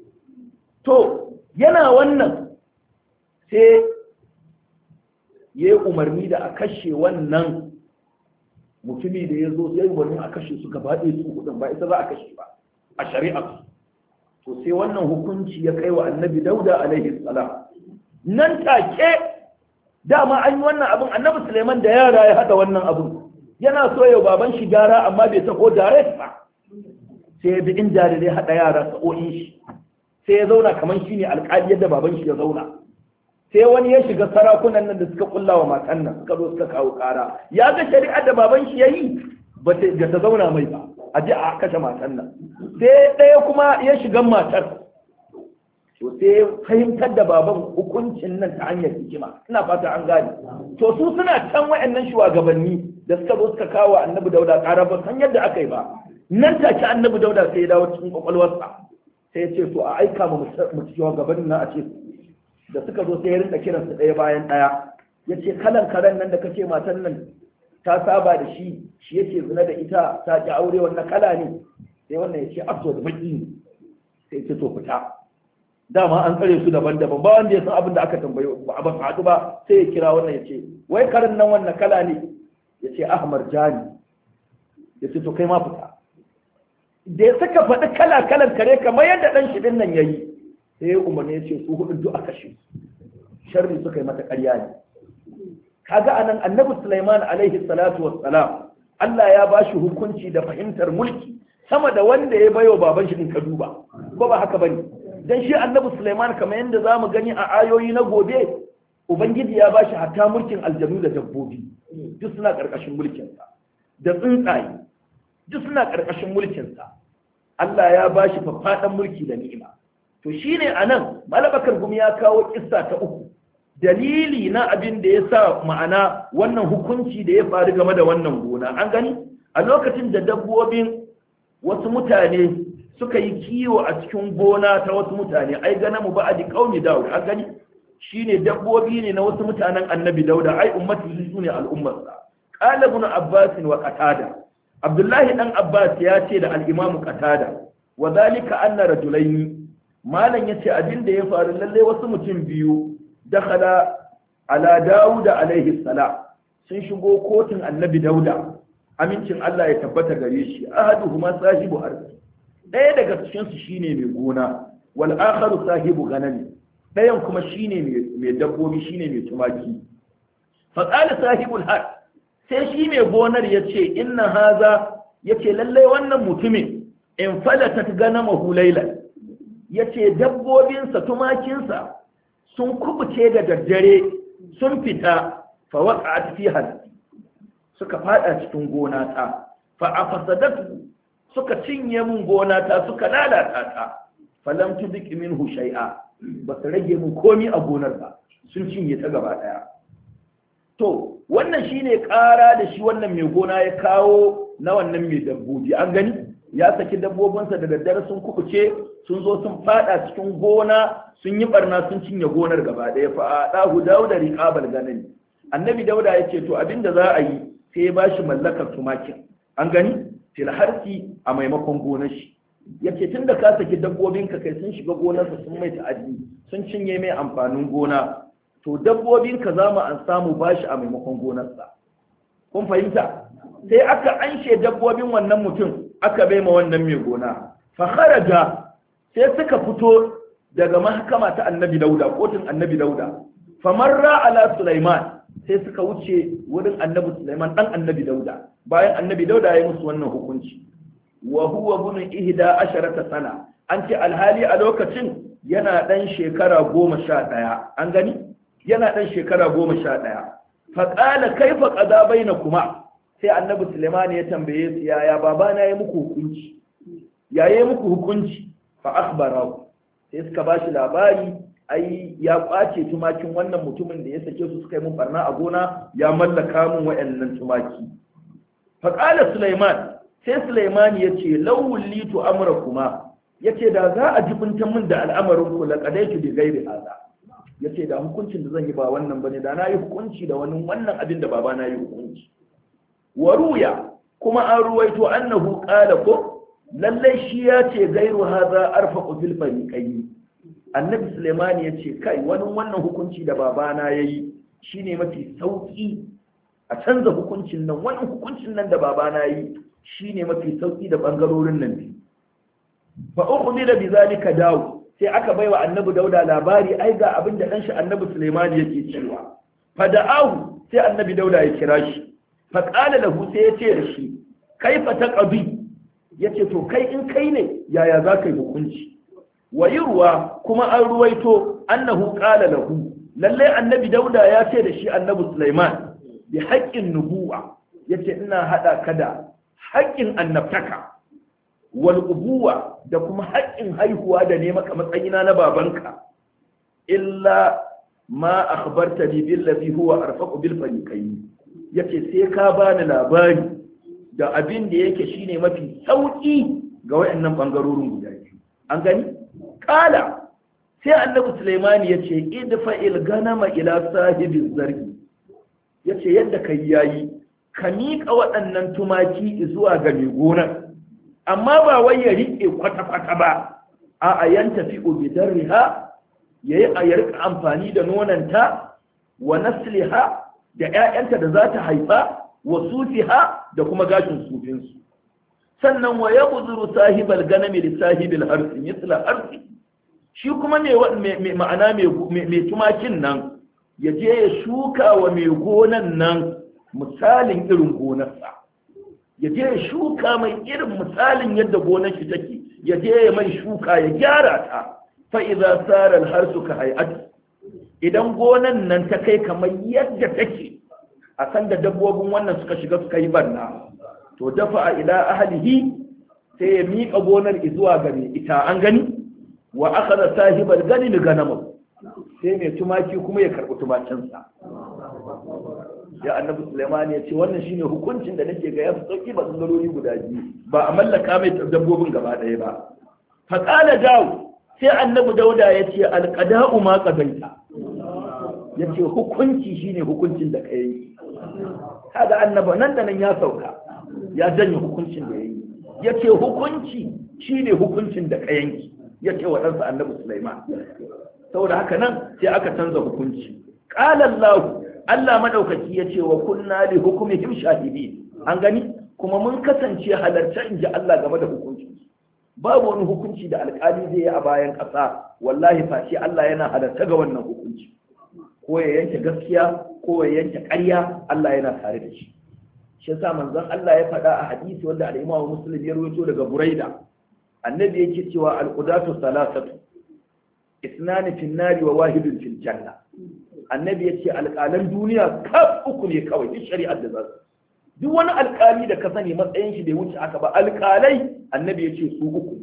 To yana wannan sai ya yi umarni da a kashe wannan mutumi da ya zo, sai umarni a kashe su gaba ɗaya su hudun, ba ita za a kashe ba a shari'a. To sai wannan hukunci ya kai wa annabi Dauda alaihi salam. Nan take dama an yi wannan abin, annabi Suleiman da yara ya haɗa wannan abin, yana so yau baban shi gyara amma bai tako direct ba, sai ya bi inda da ya haɗa yara sa'o'in shi, sai ya zauna kamar shi ne alƙali yadda baban shi ya zauna. Sai wani ya shiga sarakunan nan da suka kulla wa matan nan suka zo suka kawo ƙara, ya ga shari'ar da baban shi ya yi ba ta zauna mai ba, a ji a kashe matan nan. Sai ɗaya kuma ya shiga matar, to sai fahimtar da baban hukuncin nan ta hanyar hikima. Ina fata an gane. To su suna can waɗannan shugabanni da suka zo suka kawo annabi Dauda ƙara, ba san yadda aka yi ba. Nan take annabi Dauda sai ya dawo cikin kwakwalwarsa, sai ya ce to a aika mu shugabannin nan a ce. Da suka zo sai ya rinka kiransu ɗaya bayan ɗaya, ya ce kalan karen nan da kace matan nan ta saba da shi yake zina da ita, ta ki aure wannan kala ne? Sai wannan ya ce afto da baki ne. Sai ya ce to fita. Dama an tsare su daban-daban, ba wanda ya san abin da aka tambaye ba a haɗu ba. Sai ya kira wannan ya ce wai karen nan wannan kala ne? Ya ce ahmar jani. Ya ce to kai ma fita. Da ya saka faɗi kala-kalan kare kamar yadda ɗan shi ɗin nan ya yi, sai ya umarni ya ce su hudu duk a kashe, sharri suka yi mata ƙarya ne. Kaga anan annabi Sulaiman alaihi salatu wassalam, Allah ya ba shi hukunci da fahimtar mulki sama da wanda ya bayo baban shi in ka duba, ko ba haka bane? Dan shi annabi Sulaiman kamar yadda zamu gani a ayoyi na gobe, ubangiji ya ba shi hatta mulkin aljanu da dabbobi, duk suna ƙarƙashin mulkinsa, da tsuntsaye duk suna ƙarƙashin mulkinsa. Allah ya ba shi faffaɗan mulki da ni'ima. To shi ne a nan Malabakar Gumi ya kawo kissa ta uku, dalili na abin da ya sa ma'ana wannan hukunci da ya faru game da wannan gona. An gani a lokacin da dabbobin wasu mutane suka yi kiwo a cikin gona ta wasu mutane, ai gana mu ba'adi qaumi Dawud. An gani shi ne dabbobi ne na wasu mutanen annabi Dauda, ai ummati su ne al'ummarsa. Qala ibn Abbas wa Qatada, Abdullahi dan Abbas ya ce da al-Imam Qatada, wa dhalika anna rajulaini, malam yace abin da ya faru lalle wasu mutum biyu dakhala ala Dawud alaihi salam, sun shigo kotun annabi Dauda, amincin Allah ya tabbata gare shi. Ahaduhuma sahibu ardi, ɗaya daga cikin su shine mai gona, wal akharu sahibu ganami, ɗayan kuma shine mai dabbobi, shine mai tumaki. Fa qala sahibul har, sai shi mai gonar yace inna haza, yace lalle wannan mutumin in falatat ganamahu laylan, yace dabbobinsa tumakinsa sun kubuce da daddare sun fita, fa waqa'at fiha, suka fada cikin gona ta, fa afasadatu, suka cinye mun gona ta, suka lalata ta, falam tudik minhu shay'a, ba su rage mun komi a gonar ba, sun cinye ta gaba daya. To wannan shine ƙara da shi wannan mai gona ya kawo na wannan mai dabbobi. An gani ya saki dabbobinsa da daddare sun kubuce, sun zo sun fada cikin gona, sun yi barna, sun cinye gonar gaba ɗaya. Fa adahu Dawuda riqabal ganami, annabi Dauda ya ce to abinda za a yi sai ya bashi mallakar tumakin. An gani fil harsi, a maimakon gonar shi. Yace tunda ka saki dabbobinka kai sun shiga gonarsa sun mai ta'addi, sun cinye mai amfanin gona, to dabbobinka za mu an samu bashi a maimakon gonarsa. Kun fahimta? Sai aka anshe dabbobin wannan mutum aka bai ma wannan mai gona. Fa kharaja, sai suka fito daga mahkama ta annabi Dauda, kotun annabi Dauda. Fa marra ala Sulaiman, sai suka wuce wurin annabi Sulaiman dan annabi Dauda, bayan annabi Dauda ya yi musu wannan hukunci. Wa huwa ibn 11 sana, an ce alhali a lokacin yana dan shekara 11. An gani yana dan shekara 11. Fa qala kaifa qada bainakuma, sai annabi Sulaiman ya tambaye su, yaya babana ya muku hukunci, yaye muku hukunci? Fa akhbarahu, sai suka bashi labari, ai ya kwace tumakin wannan mutumin da ya sake su suka yi mun barna a gona, ya mallaka mun wayannan tumaki. faƙala Sulaiman, sai Sulaiman ya ce lawullitu amrakuma, ya ce da za a jibinta min da al'amarin ku laƙadaitu bi gairi haza, ya ce da hukuncin da zan yi ba wannan bane, da na yi hukunci da wani wannan abin da baba na yi hukunci. Waruya kuma an ruwaito annahu qala ko lallai shi ya ce gairu haza arfaqu fil fariqayn. Annabi Sulaiman ya ce kai wannan hukunci da baba na yayi shine mafi sauki a canza hukuncin nan, wannan hukuncin nan da baba na yi shine mafi sauki da bangarorin nan biyu. Fa ukhbira bi zalika Dawud, sai aka baiwa annabi Dauda labari ai ga abin da ɗanshi annabi Sulaiman yake cewa. Fa da'ahu, sai annabi Dauda ya kira shi. Fa qala lahu, sai ya ce da shi kaifa taqbi, yace to kai in kai ne yaya za ka yi hukunci. Wa yurwa kuma an ruwaito annahu qala lahu, lalle annabi Dauda ya ce da shi annabi Sulaiman bi haqqin nubuwa, yace ina hada ka da haƙƙin annabtaka wal ubuwa da kuma haƙƙin haihuwa da ne maka matsayina na babanka, illa ma akhbartani billazi huwa arfaqu bil fariqayn, yace sai ka bani labari da abin da yake shine mafi sauki ga wayannan bangarorin guda biyu. An gani kala sai annabi Sulaiman yace idfa'il ganama ila sahibiz zargi, yace yadda kai yayi ka miƙa waɗannan tumaki zuwa ga mai gonar, amma ba wai ya riƙe kwata-kwata ba, a yan tafi obidar riha ya yi a yarka amfani da nonanta wa nasliha da 'ya'yanta da za ta haifa wa sufiha da kuma gashin sufinsu. Sannan wa ya buzuru sahibal ganami da sahibil harsi misla harsi, shi kuma ma'ana mai tumakin nan ya je ya shuka wa mai gonan nan misalin irin gonarsa, ya je ya shuka mai irin misalin yadda gonar shi take, ya je ya mai shuka ya gyara ta. Fa idza sara al-harsu ka hay'ati, idan gonan nan ta kai kamar yadda take a san da dabbobin wannan suka shiga suka yi barna, to dafa ila ahlihi, sai ya miƙa gonar zuwa ga mai ita. An gani wa akhadha sahibal ganimi ganamahu, sai mai tumaki kuma ya karɓi tumakinsa. Ya annabi Sulaiman ya ce wannan shine hukuncin da nake ga ya fi sauki ba tsangarori guda biyu, ba a mallaka mai dabbobin gaba ɗaya ba. Fa qala Dawud, sai annabi Dauda ya ce alqada'u ma qadaita, ya ce hukunci shine hukuncin da kai. Kaga annabi nan da nan ya sauka ya janye hukuncin da yayi, ya ce hukunci shine hukuncin da kai, ya ce wa ɗansa annabi Sulaiman. Saboda haka nan sai aka canza hukunci. Qala Allah madaukaki ya ce wa kunna li hukumihim shahidin. An gani kuma mun kasance halarta in ji Allah game da hukunci. Babu wani hukunci da alƙali zai yi a bayan ƙasa, wallahi face Allah yana halarta ga wannan hukunci. Ko ya yanke gaskiya ko ya yanke ƙarya, Allah yana tare da shi. Shi yasa manzon Allah ya faɗa a hadisi wanda al-Imam Muslim ya rawaito daga Buraida. Annabi yake cewa al-qudatu salasatu, isnani fin nari wa wahidun fil janna. Annabi ya ce alƙalan duniya kaf uku ne kawai, duk shari'ar da za su, duk wani alƙali da ka sani matsayin shi bai wuce aka ba. Alƙalai annabi ya ce su uku,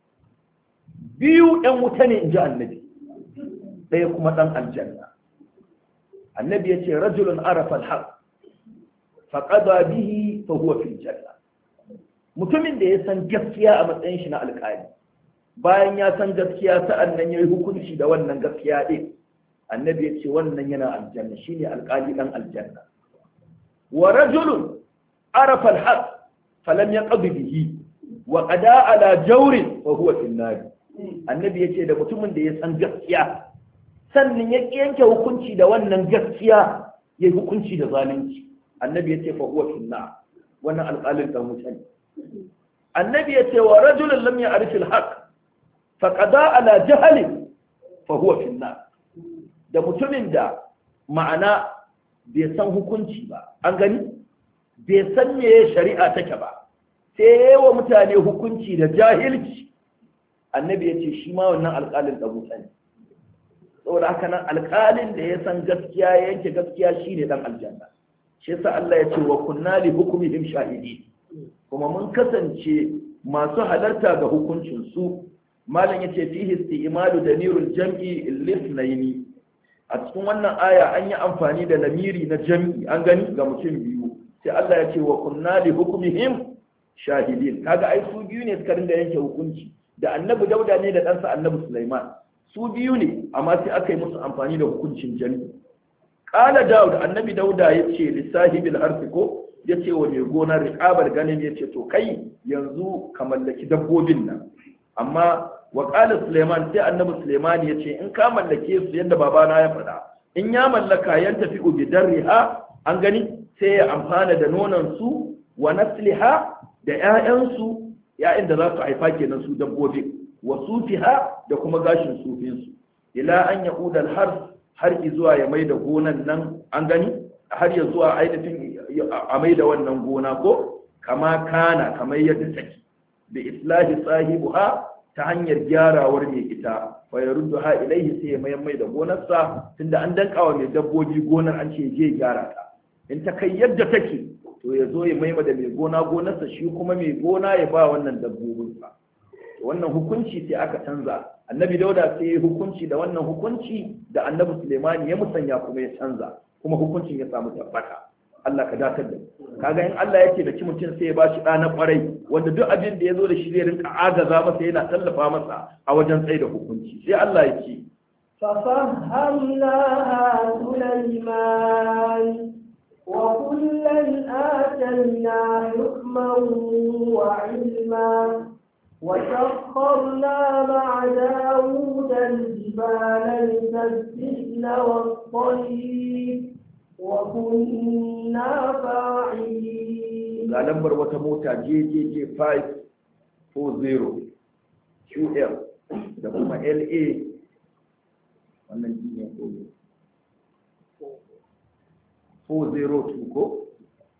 biyu ɗan wuta ne in ji annabi, ɗaya kuma ɗan aljanna. Annabi ya ce rajulun arafa al-haq fa qada bihi fa huwa fil janna, mutumin da ya san gaskiya a matsayin shi na alƙali, bayan ya san gaskiya sa'annan yayi hukunci da wannan gaskiya din, annabi ya ce wannan yana aljanna, shine alƙali dan aljanna. Wa rajulun arafa al-haq falam yaqdi bihi wa qada ala jawrin fa huwa fil nar. Annabi ya ce da mutumin da ya san gaskiya sannan ya yanke hukunci da wannan gaskiya, ya hukunci da zalunci, annabi ya ce fa huwa fil nar, wannan alƙalin dan mutane. Annabi ya ce wa rajulun lam ya'rif al-haq fa qada ala jahlin fa huwa fil nar, da mutumin da ma'ana bai san hukunci ba, an gani bai san meye shari'a take ba, sai yawa mutane hukunci da jahilci, annabi ya ce shi ma wannan alƙalin ɗabuta ne. Saboda haka nan alƙalin da ya san gaskiya ya yanke gaskiya shi ne ɗan aljanna. Shi yasa Allah ya ce wa kunna li hukumihim shahidi, kuma mun kasance masu halarta ga hukuncin su. Malam ya ce fihi isti'malu damirul jam'i lisnaini, a cikin wannan aya an yi amfani da lamiri na jam'i, an gani ga mutum biyu, sai Allah ya ce wa kunna li hukmihim shahidin. Kaga ai su biyu ne suka rinda yanke hukunci, da annabi Dauda ne da ɗansa annabi Sulaiman, su biyu ne amma sai aka yi musu amfani da hukuncin jami'i. Qala Daud, annabi Dauda yace li sahibil harfi ko yace wa mai gona riqabar ganin yace to kai yanzu ka mallaki dabbobin nan. Amma wa qala Sulaiman, sai annabi Sulaiman yace in ka mallake su yadda babana ya faɗa, in ya mallaka yan tafi bi darriha, an gani sai ya amfana da nonon su wa nasliha da ƴaƴansu, ƴaƴan da za su haifa kenan su dabbobin, wa sufiha da kuma gashin sufin su, ila an yaquda har zuwa ya maida gonan nan, an gani har ya zuwa ainihin a maida wannan gona ko kama kana kamar yadda take, bi islahi sahibuha ta hanyar gyarawar mai ita, fa yarudduha ilaihi sai ya mai da gonarsa, tunda an dankawa mai dabbobi gonar an ce je gyara ta, in ta kai yadda take to ya zo ya maima da mai gona gonarsa, shi kuma mai gona ya ba wannan dabbobinsa. Wannan hukunci sai aka canza, annabi Dauda sai ya hukunci da wannan hukunci da annabi Suleiman ya musanya kuma ya canza, kuma hukuncin ya samu tabbata. Allah ka datar da kaga in Allah yake da mutum sai ya bashi ɗa na kwarai, wanda duk abin da ya zo da shi zai rinka agaza masa, yana tallafa masa a wajen tsaye da hukunci. Sai Allah ya ce ففهمناها سليمان وكلا آتينا حكما وعلما وسخرنا مع داود الجبال يسبحن والطير وكنا فاعلين. ga lambar wata mota JJJ 540 QL da kuma LA, wannan ne ko 402 ko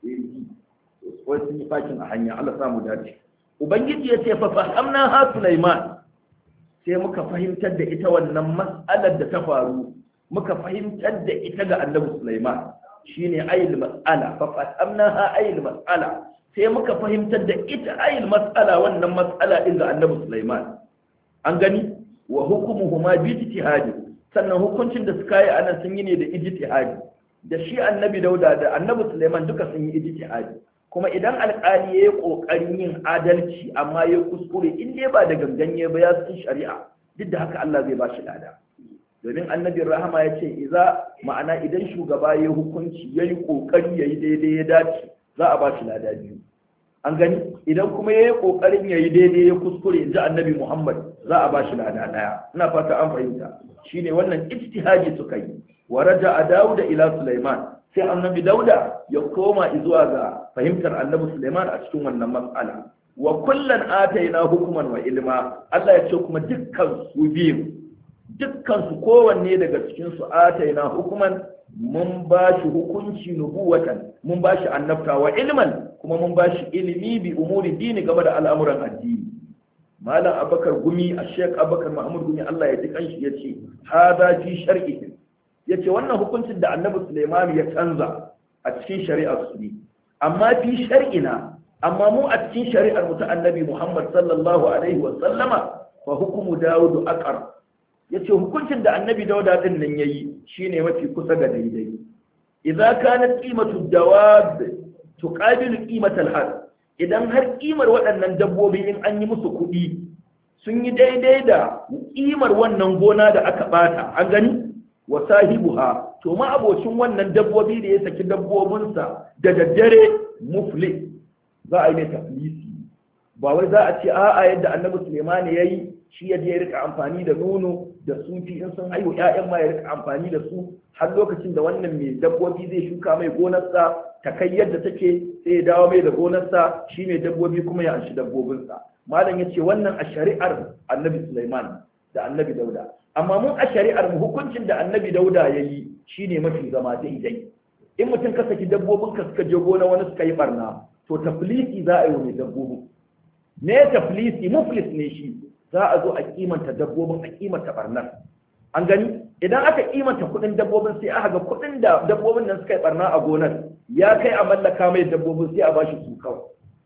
wai sun yi fakin a hanya. Allah samu dace. Ubangiji ya ce fa fahamna ha Sulaiman, sai muka fahimtar da ita wannan mas'alar da ta faru, muka fahimtar da ita ga annabi Sulaiman, shine ayil mas'ala. Fa fahamna ha ayil mas'ala, sai muka fahimtar da ita ayil mas'ala, wannan mas'ala din ga annabi Sulaiman. An gani wa hukumuhuma bi ijtihadi, sannan hukuncin da suka yi anan sun yi ne da ijtihadi, da shi annabi Dauda da annabi Sulaiman duka sun yi ijtihadi. Kuma idan alƙali ya yi ƙoƙarin yin adalci amma ya kuskure, in dai ba da ganganye ba ya san shari'a, duk da haka Allah zai ba shi lada. Domin annabi rahama ya ce ma'ana idan shugaba ya hukunci ya yi ƙoƙari ya yi daidai ya dace, za a ba shi lada biyu. An gani idan kuma ya yi ƙoƙarin ya yi daidai ya kuskure, in ji annabi Muhammad, za a ba shi lada ɗaya. Ina fata an fahimta. Shine wannan ijtihadi suka yi. Wa raja'a Dawuda ila Sulaiman, sai annabi Dauda ya koma zuwa ga fahimtar annabi Sulaiman a cikin wannan mas'ala. Wa kullan ataina hukuman wa ilma, Allah ya ce kuma dukkan su biyu, dukkan su kowanne daga cikin su ataina hukuman, mun ba shi hukunci nubuwatan, mun ba shi annabta, wa ilman kuma mun ba shi ilimi bi umuri dini game da al'amuran addini. Malam Abubakar Gumi, a Sheikh Abubakar Mahmud Gumi, Allah ya ji kanshi, ya ce hada fi shar'ihim, ya ce wannan hukuncin da annabi Sulaiman ya canza a cikin shari'ar su ne, amma fi shar'ina, amma mu a cikin shari'ar mu ta annabi Muhammad sallallahu alaihi wa sallama, fa hukumu Dawud aqar, ya ce hukuncin da annabi Dauda din nan yayi shine mafi kusa ga daidai. Idza kanat qimatu dawab tuqabilu qimatal had, idan har kimar waɗannan dabbobi in an yi musu kuɗi sun yi daidai da kimar wannan gona da aka bata, an gani wa sahibuha, to ma abocin wannan dabbobi da ya saki dabbobinsa da daddare mufli, za a yi mai taflisi. Ba wai za a ce a'a yadda annabi Sulaiman ya yi, shi ya je ya rika amfani da nono da sufi in sun haihu ƴaƴan ma ya rika amfani da su har lokacin da wannan mai dabbobi zai shuka mai gonarsa ta kai yadda take, sai ya dawo mai da gonarsa, shi mai dabbobi kuma ya anshi dabbobinsa. Malam ya ce wannan a shari'ar annabi Sulaiman da annabi Dauda, amma mun a shari'ar mu hukuncin da annabi Dauda ya yi shine mafi zama daidai. In mutum ka saki dabbobin ka suka je gona wani suka yi barna, to taflisi za a yi wa mai dabbobin. Me taflisi? Muflis ne shi, za a zo a kimanta dabbobin, a kimanta barnar. An gani idan aka kimanta kuɗin dabbobin, sai aka ga kuɗin da dabbobin nan suka yi barna a gonar ya kai a mallaka mai dabbobin, sai a bashi su kawai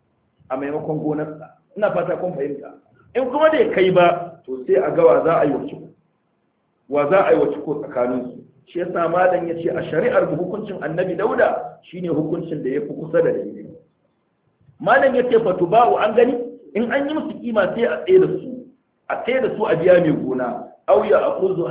a maimakon gonarsa. Ina fata kun fahimta. In kuma bai kai ba, to sai a ga wa za a yi wa ciko tsakaninsu. shi yasa malam yace a shari'ar mu hukuncin annabi dauda shine hukuncin da yafi kusa da daidai malam yace fatuba'u an gani in an yi musu kima sai a tsaye da su a biya mai gona aw ya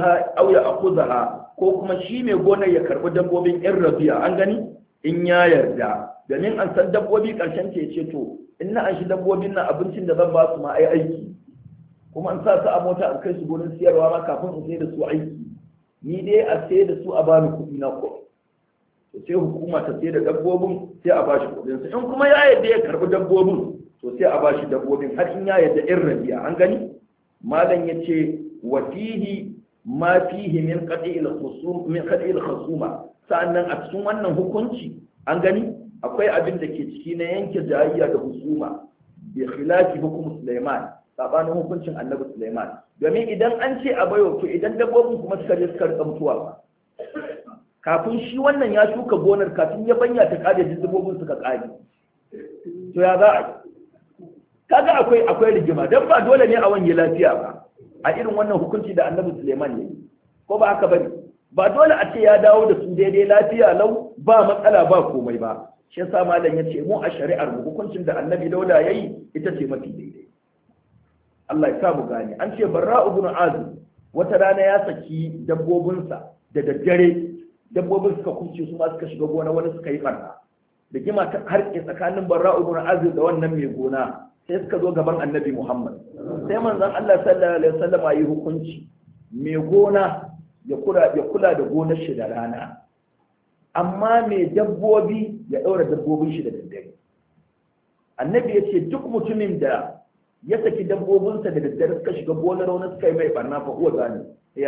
akuzaha ko kuma shi mai gonar ya karbi dabbobin yan rabiya an gani in ya yarda domin an san dabbobi karshen ta yace to in na an shi dabbobin nan abincin da zan ba su ma ai aiki kuma an sa su a mota an kai su gurin siyarwa ma kafin in sai da su aiki ni dai a sai da su a bani kuɗi na ko sai hukuma ta sai da dabbobin sai a bashi kuɗin su in kuma ya yarda ya karbi dabbobin to sai a bashi dabbobin har in ya yarda in rabiya an gani malam yace wa fihi ma fihi min qati'il khusuma sa'annan a cikin wannan hukunci an gani akwai abin da ke ciki na yanke jayayya da husuma bi khilafi hukum Sulaiman sabanin hukuncin Annabi Sulaiman domin idan an ce a bayo to idan dabbobin kuma suka je suka rika mutuwa kafin shi wannan ya shuka gonar kafin ya banya ta kare dabbobin suka kare to ya za a kaga akwai rigima dan ba dole ne a wanye lafiya ba a irin wannan hukunci da Annabi Sulaiman ne ko ba haka bane ba dole a ce ya dawo da su daidai lafiya lau ba matsala ba komai ba shi yasa malam ya ce mu a shari'ar mu hukuncin da Annabi Dauda yayi ita ce mafi daidai Allah ya sa mu gane an ce Barra ibn Azib wata rana ya saki dabbobinsa da daddare dabbobin suka kuce su ma suka shiga gona wani suka yi barna da gima ta harke tsakanin Barra ibn Azib da wannan mai gona sai suka zo gaban Annabi Muhammad sai manzon Allah sallallahu alaihi wasallam yi hukunci mai gona ya kula da gonar shi da rana amma mai dabbobi ya daura dabbobin shi da daddare Annabi ya ce duk mutumin da ya saki dabbobinsa da daddare suka shiga gonar wani suka yi mai barna fa uwa gani sai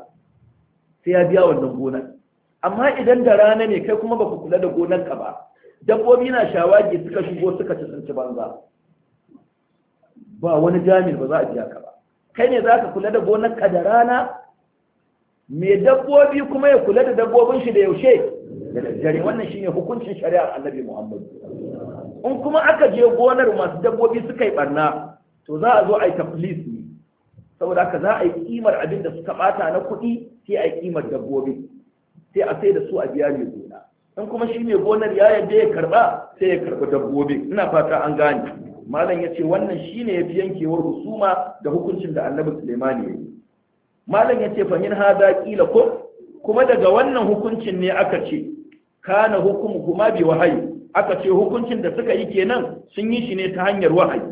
ya biya wannan gonar amma idan da rana ne kai kuma baka kula da gonar ka ba dabbobi na shawagi suka shigo suka ci sun ci banza ba wani jami'in ba za a biya ka ba kai ne za ka kula da gonar ka da rana mai dabbobi kuma ya kula da dabbobin shi da yaushe da daddare wannan shine hukuncin shari'ar Annabi Muhammad in kuma aka je gonar masu dabbobi suka yi barna to za a zo a yi taflis ne saboda haka za a yi kimar abin da suka bata na kuɗi sai a yi kimar dabbobi sai a sai da su a biya mai gona in kuma shi mai gonar ya yadda ya karba sai ya karba dabbobi ina fata an gane malam ya ce wannan shine ya fi yankewar husuma da hukuncin da Annabi Sulaiman ya yi malam ya ce fahim hada kila ko kuma daga wannan hukuncin ne aka ce kana hukumu kuma bi wahayi aka ce hukuncin da suka yi kenan sun yi shi ne ta hanyar wahayi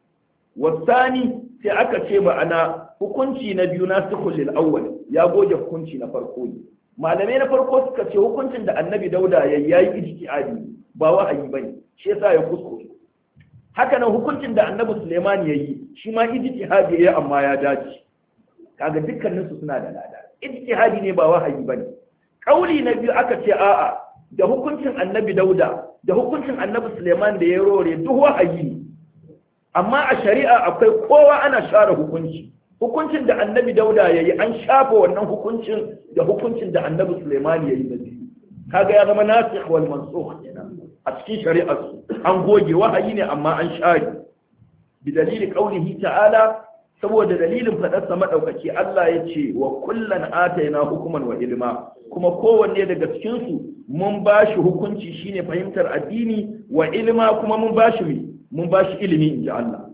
wasani sai aka ce ma'ana hukunci na biyu na sukul lil awwal ya goge hukunci na farko ne malamai na farko suka ce hukuncin da Annabi Dauda yayi ijtihadi ba wahayi bane shi yasa ya kuskure haka nan hukuncin da Annabi Sulaiman yayi shi ma ijtihadi yayi amma ya dace kaga dukkanin su suna da lada ijtihadi ne ba wahayi bane kauli na biyu aka ce a'a da hukuncin Annabi Dauda da hukuncin Annabi Sulaiman da ya rore duk wahayi ne amma a shari'a akwai kowa ana share hukuncin da Annabi Dauda yayi an shafa wannan hukuncin da hukuncin da Annabi Sulaiman yayi da biyu kaga ya zama nasikh wal mansukh kenan a cikin shari'ar su an goge wahayi ne amma an share bi dalili qaulihi ta'ala saboda dalilin fadarsa madaukaki Allah ya ce wa kullan atayna hukuman wa ilma kuma kowanne daga cikin su mun bashi hukunci shine fahimtar addini wa ilma kuma mun bashi ilimi inji Allah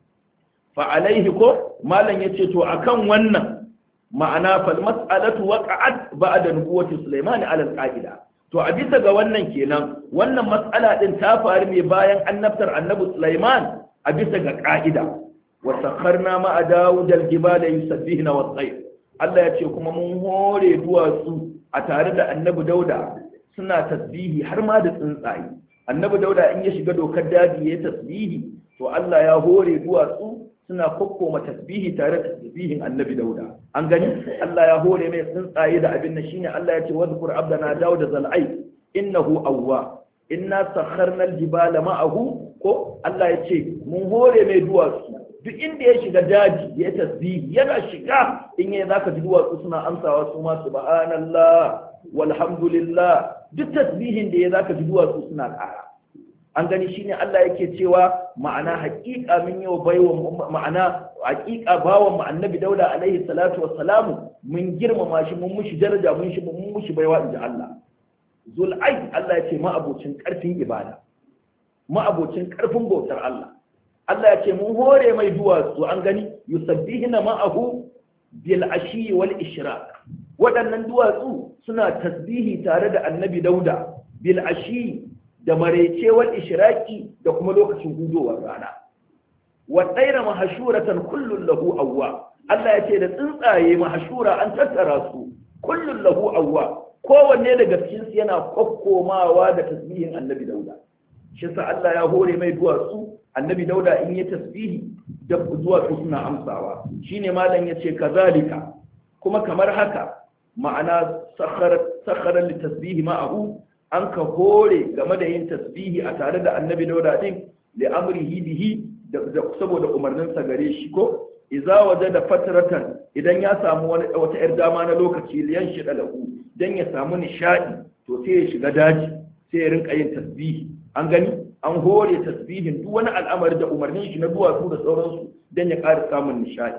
fa alaihi ko malam yace to akan wannan ma'ana fal mas'alatu waqa'at ba'da nubuwwati Sulaiman ala al-qa'ida to a bisa ga wannan kenan wannan mas'ala din ta faru ne bayan annabtar Annabi Sulaiman a bisa ga ka'ida wa sakharna ma'a Dawud al-jibala yusabbihuna was-sayr Allah yace kuma mun hore duwatsu a tare da Annabi Dauda suna tasbihi har ma da tsuntsaye Annabi Dauda in ya shiga dokar daji ya tasbihi to Allah ya hore duwatsu suna kokkoma tasbihi tare da tasbihin Annabi Dauda an gani Allah ya hore mai tsuntsaye da abin nan shine Allah ya ce wadhkur abdana Dawud zal'ai innahu awwa inna sakharna al-jibala ma'ahu ko Allah ya ce mun hore mai duwatsu duk inda ya shiga daji ya tasbihi yana shiga in yayin zaka ji duwatsu suna amsawa su ma subhanallah walhamdulillah duk tasbihin da ya zaka ji duwatsu suna ƙara an gani shine Allah yake cewa ma'ana haƙiƙa min yau baiwa ma'ana haƙiƙa bawan mu Annabi Dauda alaihi salatu wassalamu mun girmama shi mun mushi daraja mun mushi baiwa inji Allah. Zul'ai Allah ya ce ma'abocin karfin ibada, ma'abocin karfin bautar Allah. Allah ya ce mun hore mai duwatsu an gani yusabbihuna ma'ahu bil ashi wal ishraq. Waɗannan duwatsu suna tasbihi tare da Annabi Dauda bil ashi da marece wal ishraqi da kuma lokacin hudowar rana. Wa tsaira mahshuratan kullun lahu awwa. Allah ya ce da tsuntsaye mahshura an tattara su kullun lahu awwa. Kowanne daga cikin su yana kokkomawa da tasbihin Annabi Dauda. Shi sa Allah ya hore mai duwatsu, Annabi Dauda in yi tasbihi da duwatsu suna amsawa. Shine malam yace kazalika, kuma kamar haka ma'ana sakhara li tasbihi ma'ahu, an ka hore game da yin tasbihi a tare da Annabi Dauda din li amrihi bihi da saboda umarninsa gare shi ko idza wajada fatratan idan ya samu wata yar dama na lokaci liyan shi lahu dan ya samu nishadi to sai ya shiga daji sai ya rinka yin tasbihi an gani an hore tasbihin duk wani al'amari da umarnin shi na duwatsu da sauransu dan ya ƙara samun nishadi.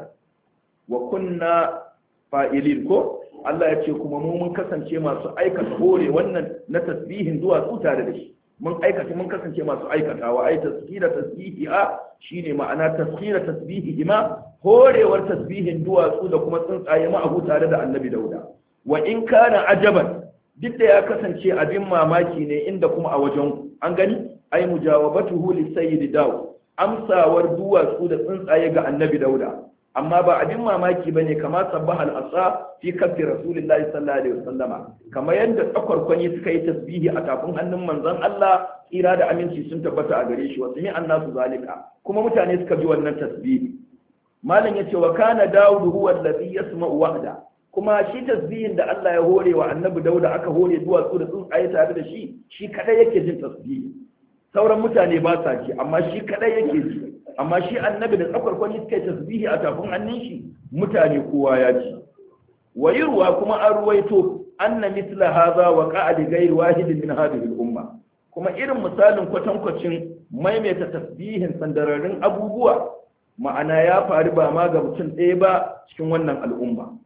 Wa kunna fa'ilin ko Allah ya ce kuma mu mun kasance masu aikata hore wannan na tasbihin duwatsu tare da shi. Mun kasance masu aikatawa ai tasbira tasbihi a shine ma'ana tasbira tasbihi ma horewar tasbihin duwatsu da kuma tsuntsaye ma abu tare da Annabi Dauda. Wa in kana ajaban duk da ya kasance abin mamaki ne inda kuma a wajen an gani ai mujawabatuhu li sayyid Dawud amsawar duwatsu da tsuntsaye ga Annabi Dauda, amma ba abin mamaki bane kama sabbaha al-asa fi kaffi rasulillahi sallallahu alaihi wasallama kamar yadda tsakwarkwani suka yi tasbihi a tafin hannun manzon Allah tsira da aminci sun tabbata a gare shi wa sami annasu zalika kuma mutane suka ji wannan tasbihi. Malam yace wa kana Dawud huwa alladhi yasma'u wahda, kuma shi tasbihin da Allah ya hore wa Annabi Dauda aka hore duwatsu da tsuntsaye tare da shi kadai yake jin tasbihi, sauran mutane ba sa ji amma shi kadai yake ji. Amma shi Annabi da tsakwarkwani suka yi tasbihi a tafin hannun shi mutane kowa ya ji. Wayirwa kuma an ruwaito anna mithla hadha wa qa'a li ghayri wahidin min hadhihi al-umma, kuma irin misalin kwatankwacin maimaita tasbihin sandararin abubuwa ma'ana ya faru ba ma ga mutum ɗaya ba cikin wannan al'umma.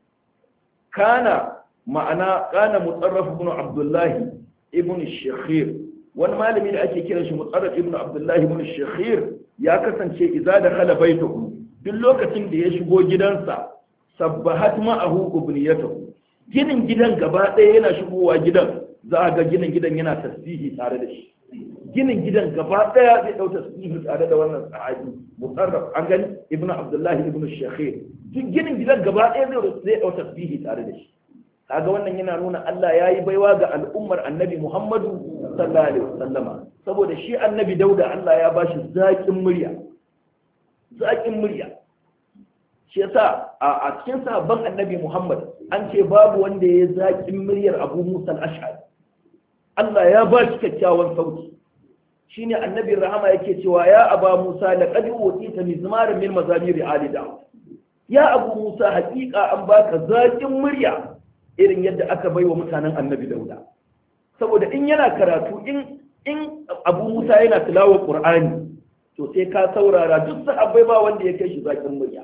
Kana Mutsarraf ibn Abdullah ibn Shakhir, wani malami da ake kiran shi Mutsarraf ibn Abdullah ibn Shakhir ya kasance idza dakhala baitahu duk lokacin da ya shigo gidansa sabbahat ma'ahu ubniyatuhu, ginin gidan gaba ɗaya yana shigowa gidan za a ga ginin gidan yana tasbihi tare da shi. Ginin gidan gaba ɗaya zai ɗau tasbihi tare da wannan sahabi Mutsarraf an gani ibn Abdullah ibn Shakhir, duk ginin gidan gaba ɗaya zai ɗau tasbihi tare da shi. Kaga wannan yana nuna Allah ya yi baiwa ga al'ummar Annabi Muhammadu sallallahu alaihi wasallama, saboda shi Annabi Dauda Allah ya bashi zaƙin murya. Shi yasa a cikin sahabban Annabi Muhammad an ce babu wanda ya zaƙin muryar Abu Musa al-Ash'ari. Allah ya ba shi kyakkyawan sauti. Shine Annabi Rahama yake cewa ya Aba Musa laqad utita mizmaran min mazamir ali Dawud. Ya Abu Musa haƙiƙa an baka zaƙin murya irin yadda aka baiwa mutanen Annabi Dauda. Saboda in yana karatu in Abu Musa yana tilawar Qur'ani to sai ka saurara duk sahabbai ba wanda ya kai shi zaƙin murya.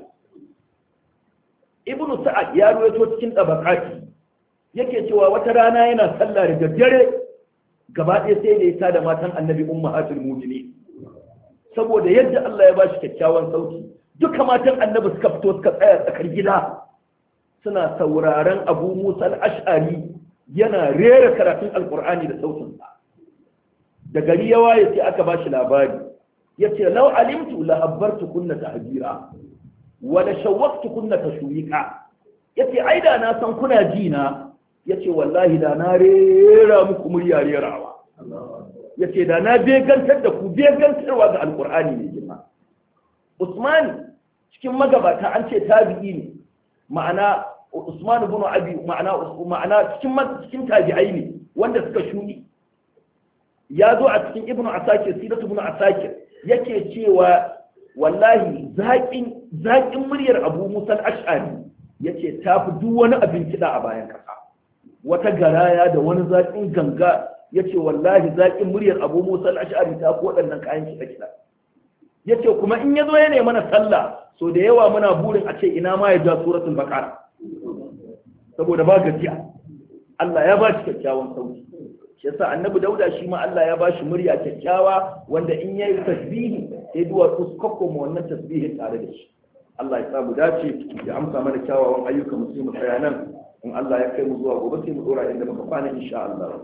Ibn Sa'ad ya ruwaito cikin tabaqati yake cewa wata rana yana sallah da daddare gaba ɗaya sai da ya tada matan Annabi ummahatul mu'minin, saboda yadda Allah ya ba shi kyakkyawan sauti. Duka matan Annabi suka fito suka tsaya tsakar gida suna sauraron Abu Musa al-Ash'ari yana rera karatun Alƙur'ani da sautinsa. Da gari ya waye sai aka ba shi labari, yace law alimtu la habbartu kunna tahjira wa la shawwaqtu kunna tashwiqa. Yace ai da na san kuna ji na, yace wallahi da na rera muku murya rerawa. Yace da na begantar da ku begantarwa ga Alƙur'ani ne girma. Usman cikin magabata an ce tabi'i ne, ma'ana Usman ibn Abi ma'ana cikin tabi'ai ne wanda suka shudi. Ya zo a cikin Ibn Asakir, Siratu Ibn Asakir yake cewa wallahi zaƙin muryar Abu Musa al-Ash'ari yace tafi duk wani abin kiɗa a bayan ƙasa. Wata garaya da wani zaƙin ganga yace wallahi zaƙin muryar Abu Musa al-Ash'ari tafi waɗannan kayan kiɗa. Yace kuma in yazo ya nemi mana sallah so da yawa muna burin a ce ina ma ya ja suratul Baqara. saboda ba gajiya Allah ya ba shi kyakkyawan sauti shi yasa annabi Dauda shi ma Allah ya ba shi murya kyakkyawa wanda in yayi tasbihi sai duwatsu su kokkoma wannan tasbihin tare da shi Allah ya samu dace ya amsa mana kyawawan ayyukan mu sai mu tsaya nan in Allah ya kai mu zuwa gobe sai mu dora inda muka kwana insha Allah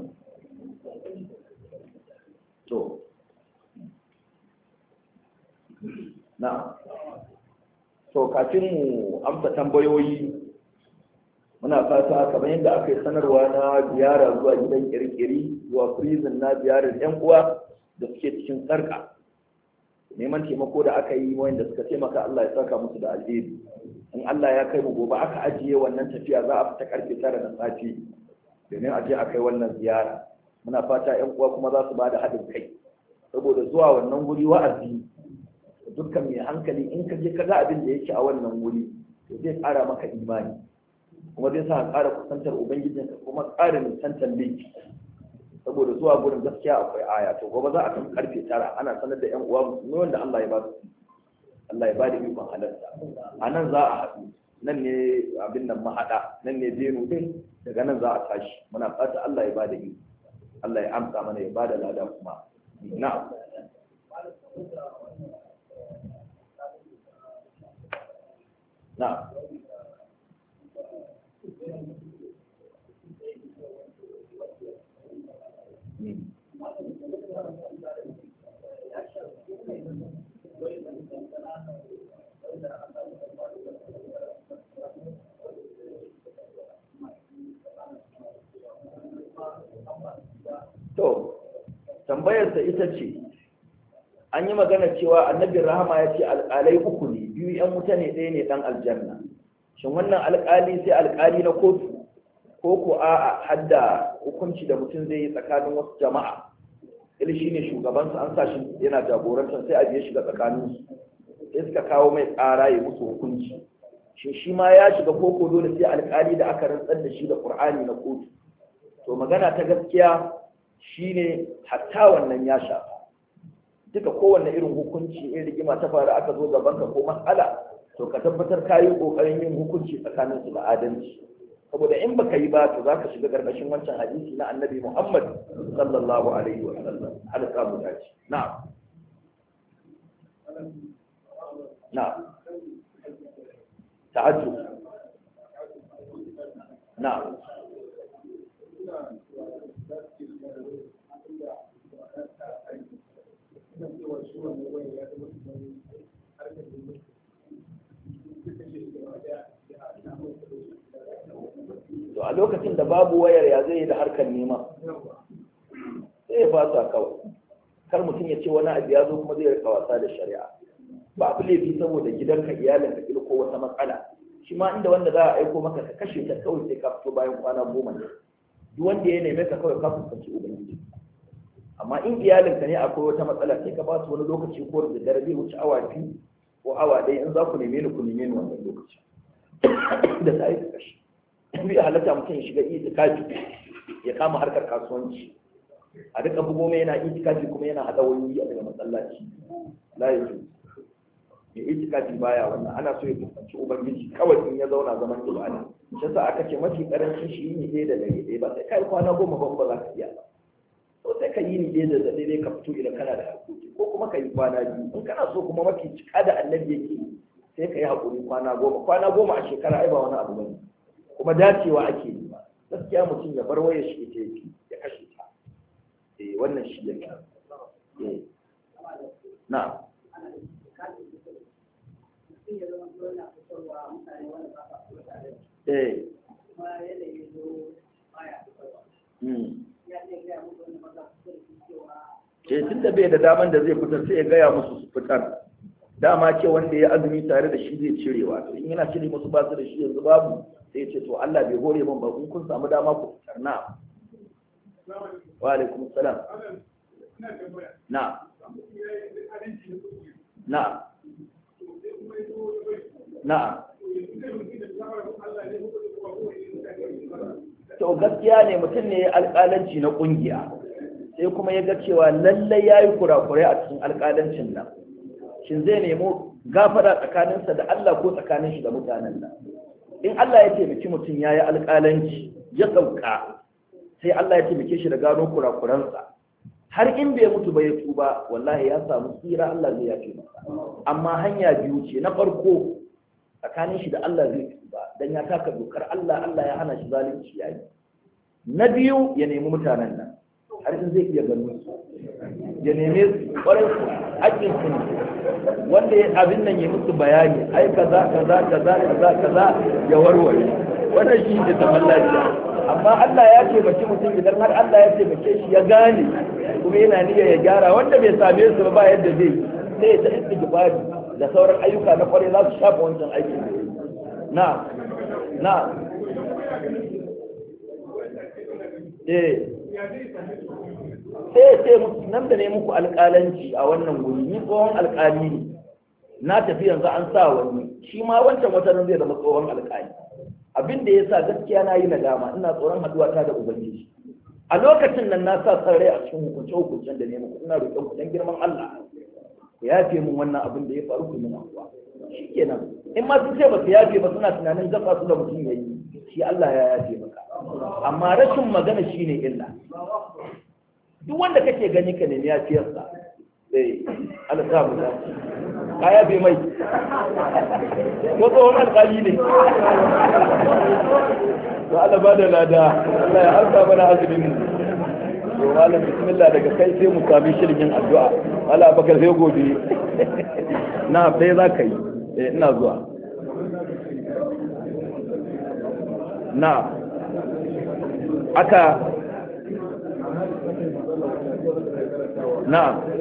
to na to kafin mu amsa tambayoyi muna fata kamar yadda aka yi sanarwa na ziyara zuwa gidan kirkiri zuwa prison na ziyarar yan uwa da suke cikin sarka neman taimako da aka yi wanda suka taimaka Allah ya saka musu da alheri in Allah ya kai mu gobe aka ajiye wannan tafiya za a fita karfe 9 na safe domin a je a kai wannan ziyara muna fata yan uwa kuma za su bada haɗin kai saboda zuwa wannan wuri wa'azi dukkan mai hankali in ka je ka ga abin da yake a wannan wuri to zai ƙara maka imani kuma zai sa ƙara kusantar ubangijinka kuma ƙara nisantar laifi saboda zuwa gurin gaskiya akwai aya to gobe za a kan karfe 9 ana sanar da yan uwa musulmi wanda Allah ya ba su Allah ya ba da ikon halarta a nan za a haɗu nan ne abin nan mahaɗa nan ne zenu din daga nan za a tashi muna fata Allah ya ba da iko Allah ya amsa mana ya ba da lada kuma na'am na'am To, tambayarsa ita ce, an yi magana cewa annabin rahama ya ce alƙalai uku ne, biyu ‘yan wuta ne ɗaya ne ɗan aljanna. Shin wannan alƙali sai alƙali na kotu, ko ko a'a hadda hukunci da mutum zai yi tsakanin wasu jama'a. Ili shi ne shugabansu an sa shi yana jagorantar sai a biye shiga tsakaninsu. Sai suka kawo mai tsara ya musu hukunci. Shin shi ma ya shiga koko dole sai alƙali da aka rantsar da shi da Ƙur'ani na kotu. To magana ta gaskiya shine hatta wannan ya shafa duka kowanne irin hukunci in rigima ta faru aka zo gaban ka ko matsala to ka tabbatar ka yi kokarin yin hukunci tsakanin su da adalci saboda in baka yi ba to zaka shiga karkashin wancan hadisi na annabi Muhammad sallallahu alaihi wa sallam hada ka mu dace na'am na'am ta'ajjub na'am to a lokacin da babu wayar ya zai yi da harkar nema sai ya fasa kawai kar mutum ya ce wani abu ya zo kuma zai rika wasa da shari'a ba abu laifi saboda gidanka iyalin ka ko wata matsala shi ma inda wanda za a aiko maka ka kashe ta kawai sai ka fito bayan kwana 10 ne duk wanda ya neme ka kawai ka fuskanci ubangiji amma in iyalinka ne akwai wata matsala sai ka ba su wani lokaci ko da dare zai wuce awa 2 ko awa 1 in za ku neme ni ku neme ni wannan lokaci da sai ka kashe bi halatta mutum ya shiga itikafi ya kama harkar kasuwanci a duka bugo mai yana itikafi kuma yana hada wani a daga masallaci la yanzu ya itikafi baya wannan ana so ya fuskanci ubangiji kawai in ya zauna zaman ibada shi yasa aka ce mafi karancin shi ne ɗaya da dare ɗaya ba sai kai kwana 10 ba za ka iya ba to sai ka yi ni ɗaya da dare ka fito idan kana da harkoki ko kuma ka yi kwana 2 in kana so kuma mafi cika da annabi yake sai ka yi haƙuri kwana 10 a shekara ai ba wani abu bane kuma dacewa ake yi ba gaskiya mutum ya bar wayar shi ita yake ya kashe ta wannan shi yake na tun da bai da daman da zai fitar sai ya gaya musu su fitar dama ce wanda ya azumi tare da shi zai cirewa to in yana cire musu ba su da shi yanzu babu sai ce to Allah bai hore min ba in kun samu dama ku fitar na wa alaikum salam na na na to gaskiya ne mutum ne alƙalanci na ƙungiya sai kuma ya ga cewa lallai ya yi kurakurai a cikin alƙalancin nan shin zai nemo gafara tsakaninsa da Allah ko tsakanin shi da mutanen nan in Allah ya taimaki mutum ya yi alƙalanci ya sauka sai Allah ya taimake shi da gano kurakuransa har in bai mutu ba ya tuba wallahi ya samu tsira Allah zai yafe masa amma hanya biyu ce na farko tsakanin shi da Allah zai tuba dan ya taka dokar Allah Allah ya hana shi zalunci yayi na biyu ya nemi mutanen nan har in zai iya ganin su ya neme su kwarai su hakkin su wanda ya abin nan ya musu bayani ai kaza ya warware wannan shi ne zaman lafiya amma Allah ya taimaki mutum idan har Allah ya taimake shi ya gane kuma yana niyyar ya gyara wanda bai same su ba yadda zai sai ya ta istighfari da sauran ayyuka na kwarai za su shafa wancan aikin na sai nan da ne muku alƙalanci a wannan wuri ni tsohon alƙali ne na tafi yanzu an sa wani shi ma wancan watan zai zama tsohon alƙali abin da ya sa gaskiya na yi nadama ina tsoron haɗuwa ta da ubangiji a lokacin nan na sa san rai a cikin hukunce-hukuncen da ne muku ina roƙon ku dan girman Allah ku yafe min wannan abin da ya faru ku min afuwa shikenan in ma sun ce ba su yafe ba suna tunanin gafa su da mutum ya yi shi Allah ya yafe maka amma rashin magana shine illa duk wanda kake gani ka nemi yafiyarsa Allah ta mu ka yafe mai ko tsohon alƙali ne to Allah ba da lada Allah ya harka mana azumin mu to malam bismillah daga kai sai mu sami shirgin addu'a Allah baka sai gobe na sai za ka yi ina zuwa na aka na'am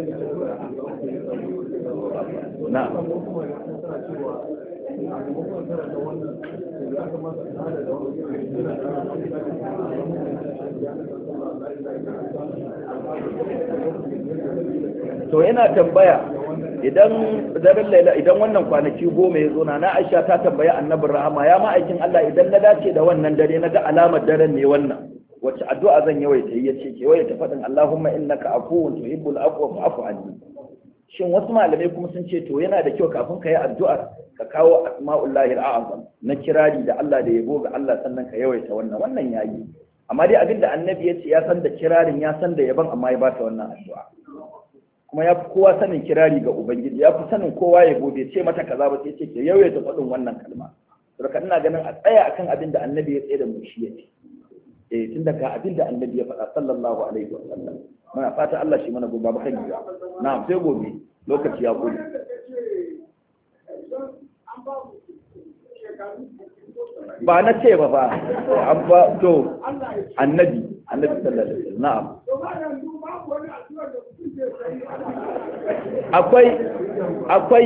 to yana tambaya idan daren laila idan wannan kwanaki 10 ya zo na Aisha ta tambaya annabin rahama ya ma'aikin Allah idan na dace da wannan dare na ga alamar daren ne wannan wacce addu'a zan yawaita yi yace ke yawaita fadin Allahumma innaka afuwun tuhibbul afwa fa'fu anni shin wasu malamai kuma sun ce to yana da kyau kafin ka yi addu'ar ka kawo asma'ullahi al'azam na kirari da Allah da yabo ga Allah sannan ka yawaita wannan yayi amma dai abinda annabi ya ce ya san da kirarin ya san da yaban amma ya ba ta wannan addu'a kuma ya fi kowa sanin kirari ga ubangiji ya fi sanin kowa ya bai ce mata kaza ba sai ce ke yawaita faɗin wannan kalma saboda ina ganin a tsaya akan abin da annabi ya tsaye da mu shi yace tun daga abin da annabi ya faɗa sallallahu alaihi wa sallam muna fata Allah shi mana gobe ba kan gida na'am sai gobe lokaci ya gode ba na ce ba an ba to annabi sallallahu alaihi wasallam na'am akwai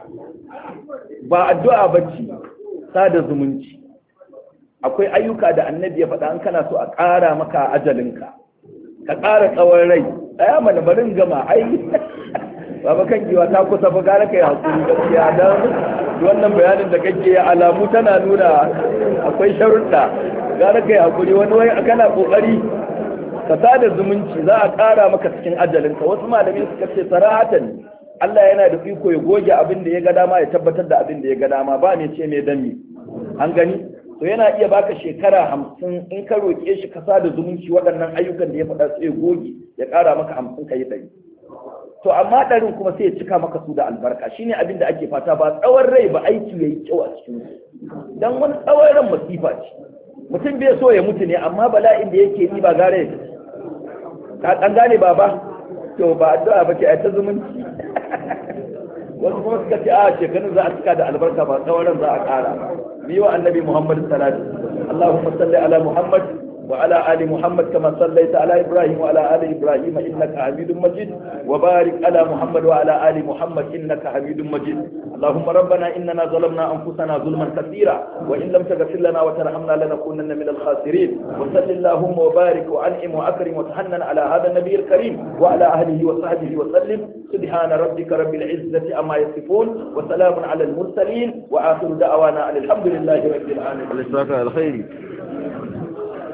ba addu'a bace sada zumunci akwai ayyuka da annabi ya faɗa an kana so a ƙara maka ajalinka ka ƙara tsawon rai ɗaya mana barin gama ai baba kan giwa ta kusa fa gara kai hakuri gaskiya dan wannan bayanin da kake alamu tana nuna akwai sharuɗa gara kai hakuri wani wai kana kokari ka sada zumunci za a ƙara maka cikin ajalinka wasu malamai suka ce sarahatan Allah yana da iko ya goge abin da ya ga dama ya tabbatar da abin da ya ga dama ba ne ce mai dami an gani to yana iya baka shekara 50 in ka roƙe shi ka sada zumunci waɗannan ayyukan da ya faɗa sai goge ya ƙara maka 50 ka yi 100 to amma ɗarin kuma sai ya cika maka su da albarka shine abin da ake fata ba tsawon rai ba aiki yayi kyau a cikin su dan wani tsawon ran masifa ce mutum bai so ya mutu ne amma bala'in da yake yi ba gare ya ka gane baba to ba addu'a ba ke ta zumunci wasu kuma suka ce a shekarun za a cika da albarka ba tsawon ran za a ƙara ni wa annabi Muhammad sallallahu alaihi wasallam Allahumma salli ala Muhammad وعلى آل محمد كما صليت على إبراهيم وعلى آل إبراهيم إنك حميد مجيد وبارك على محمد وعلى آل محمد إنك حميد مجيد اللهم ربنا إننا ظلمنا أنفسنا ظلما كثيرا وإن لم تغفر لنا وترحمنا لنكونن من الخاسرين وصل اللهم وبارك وأنعم وأكرم وتحنن على هذا النبي الكريم وعلى أهله وصحبه وسلم سبحان ربك رب العزة أما يصفون وسلام على المرسلين وآخر دعوانا الحمد لله رب العالمين.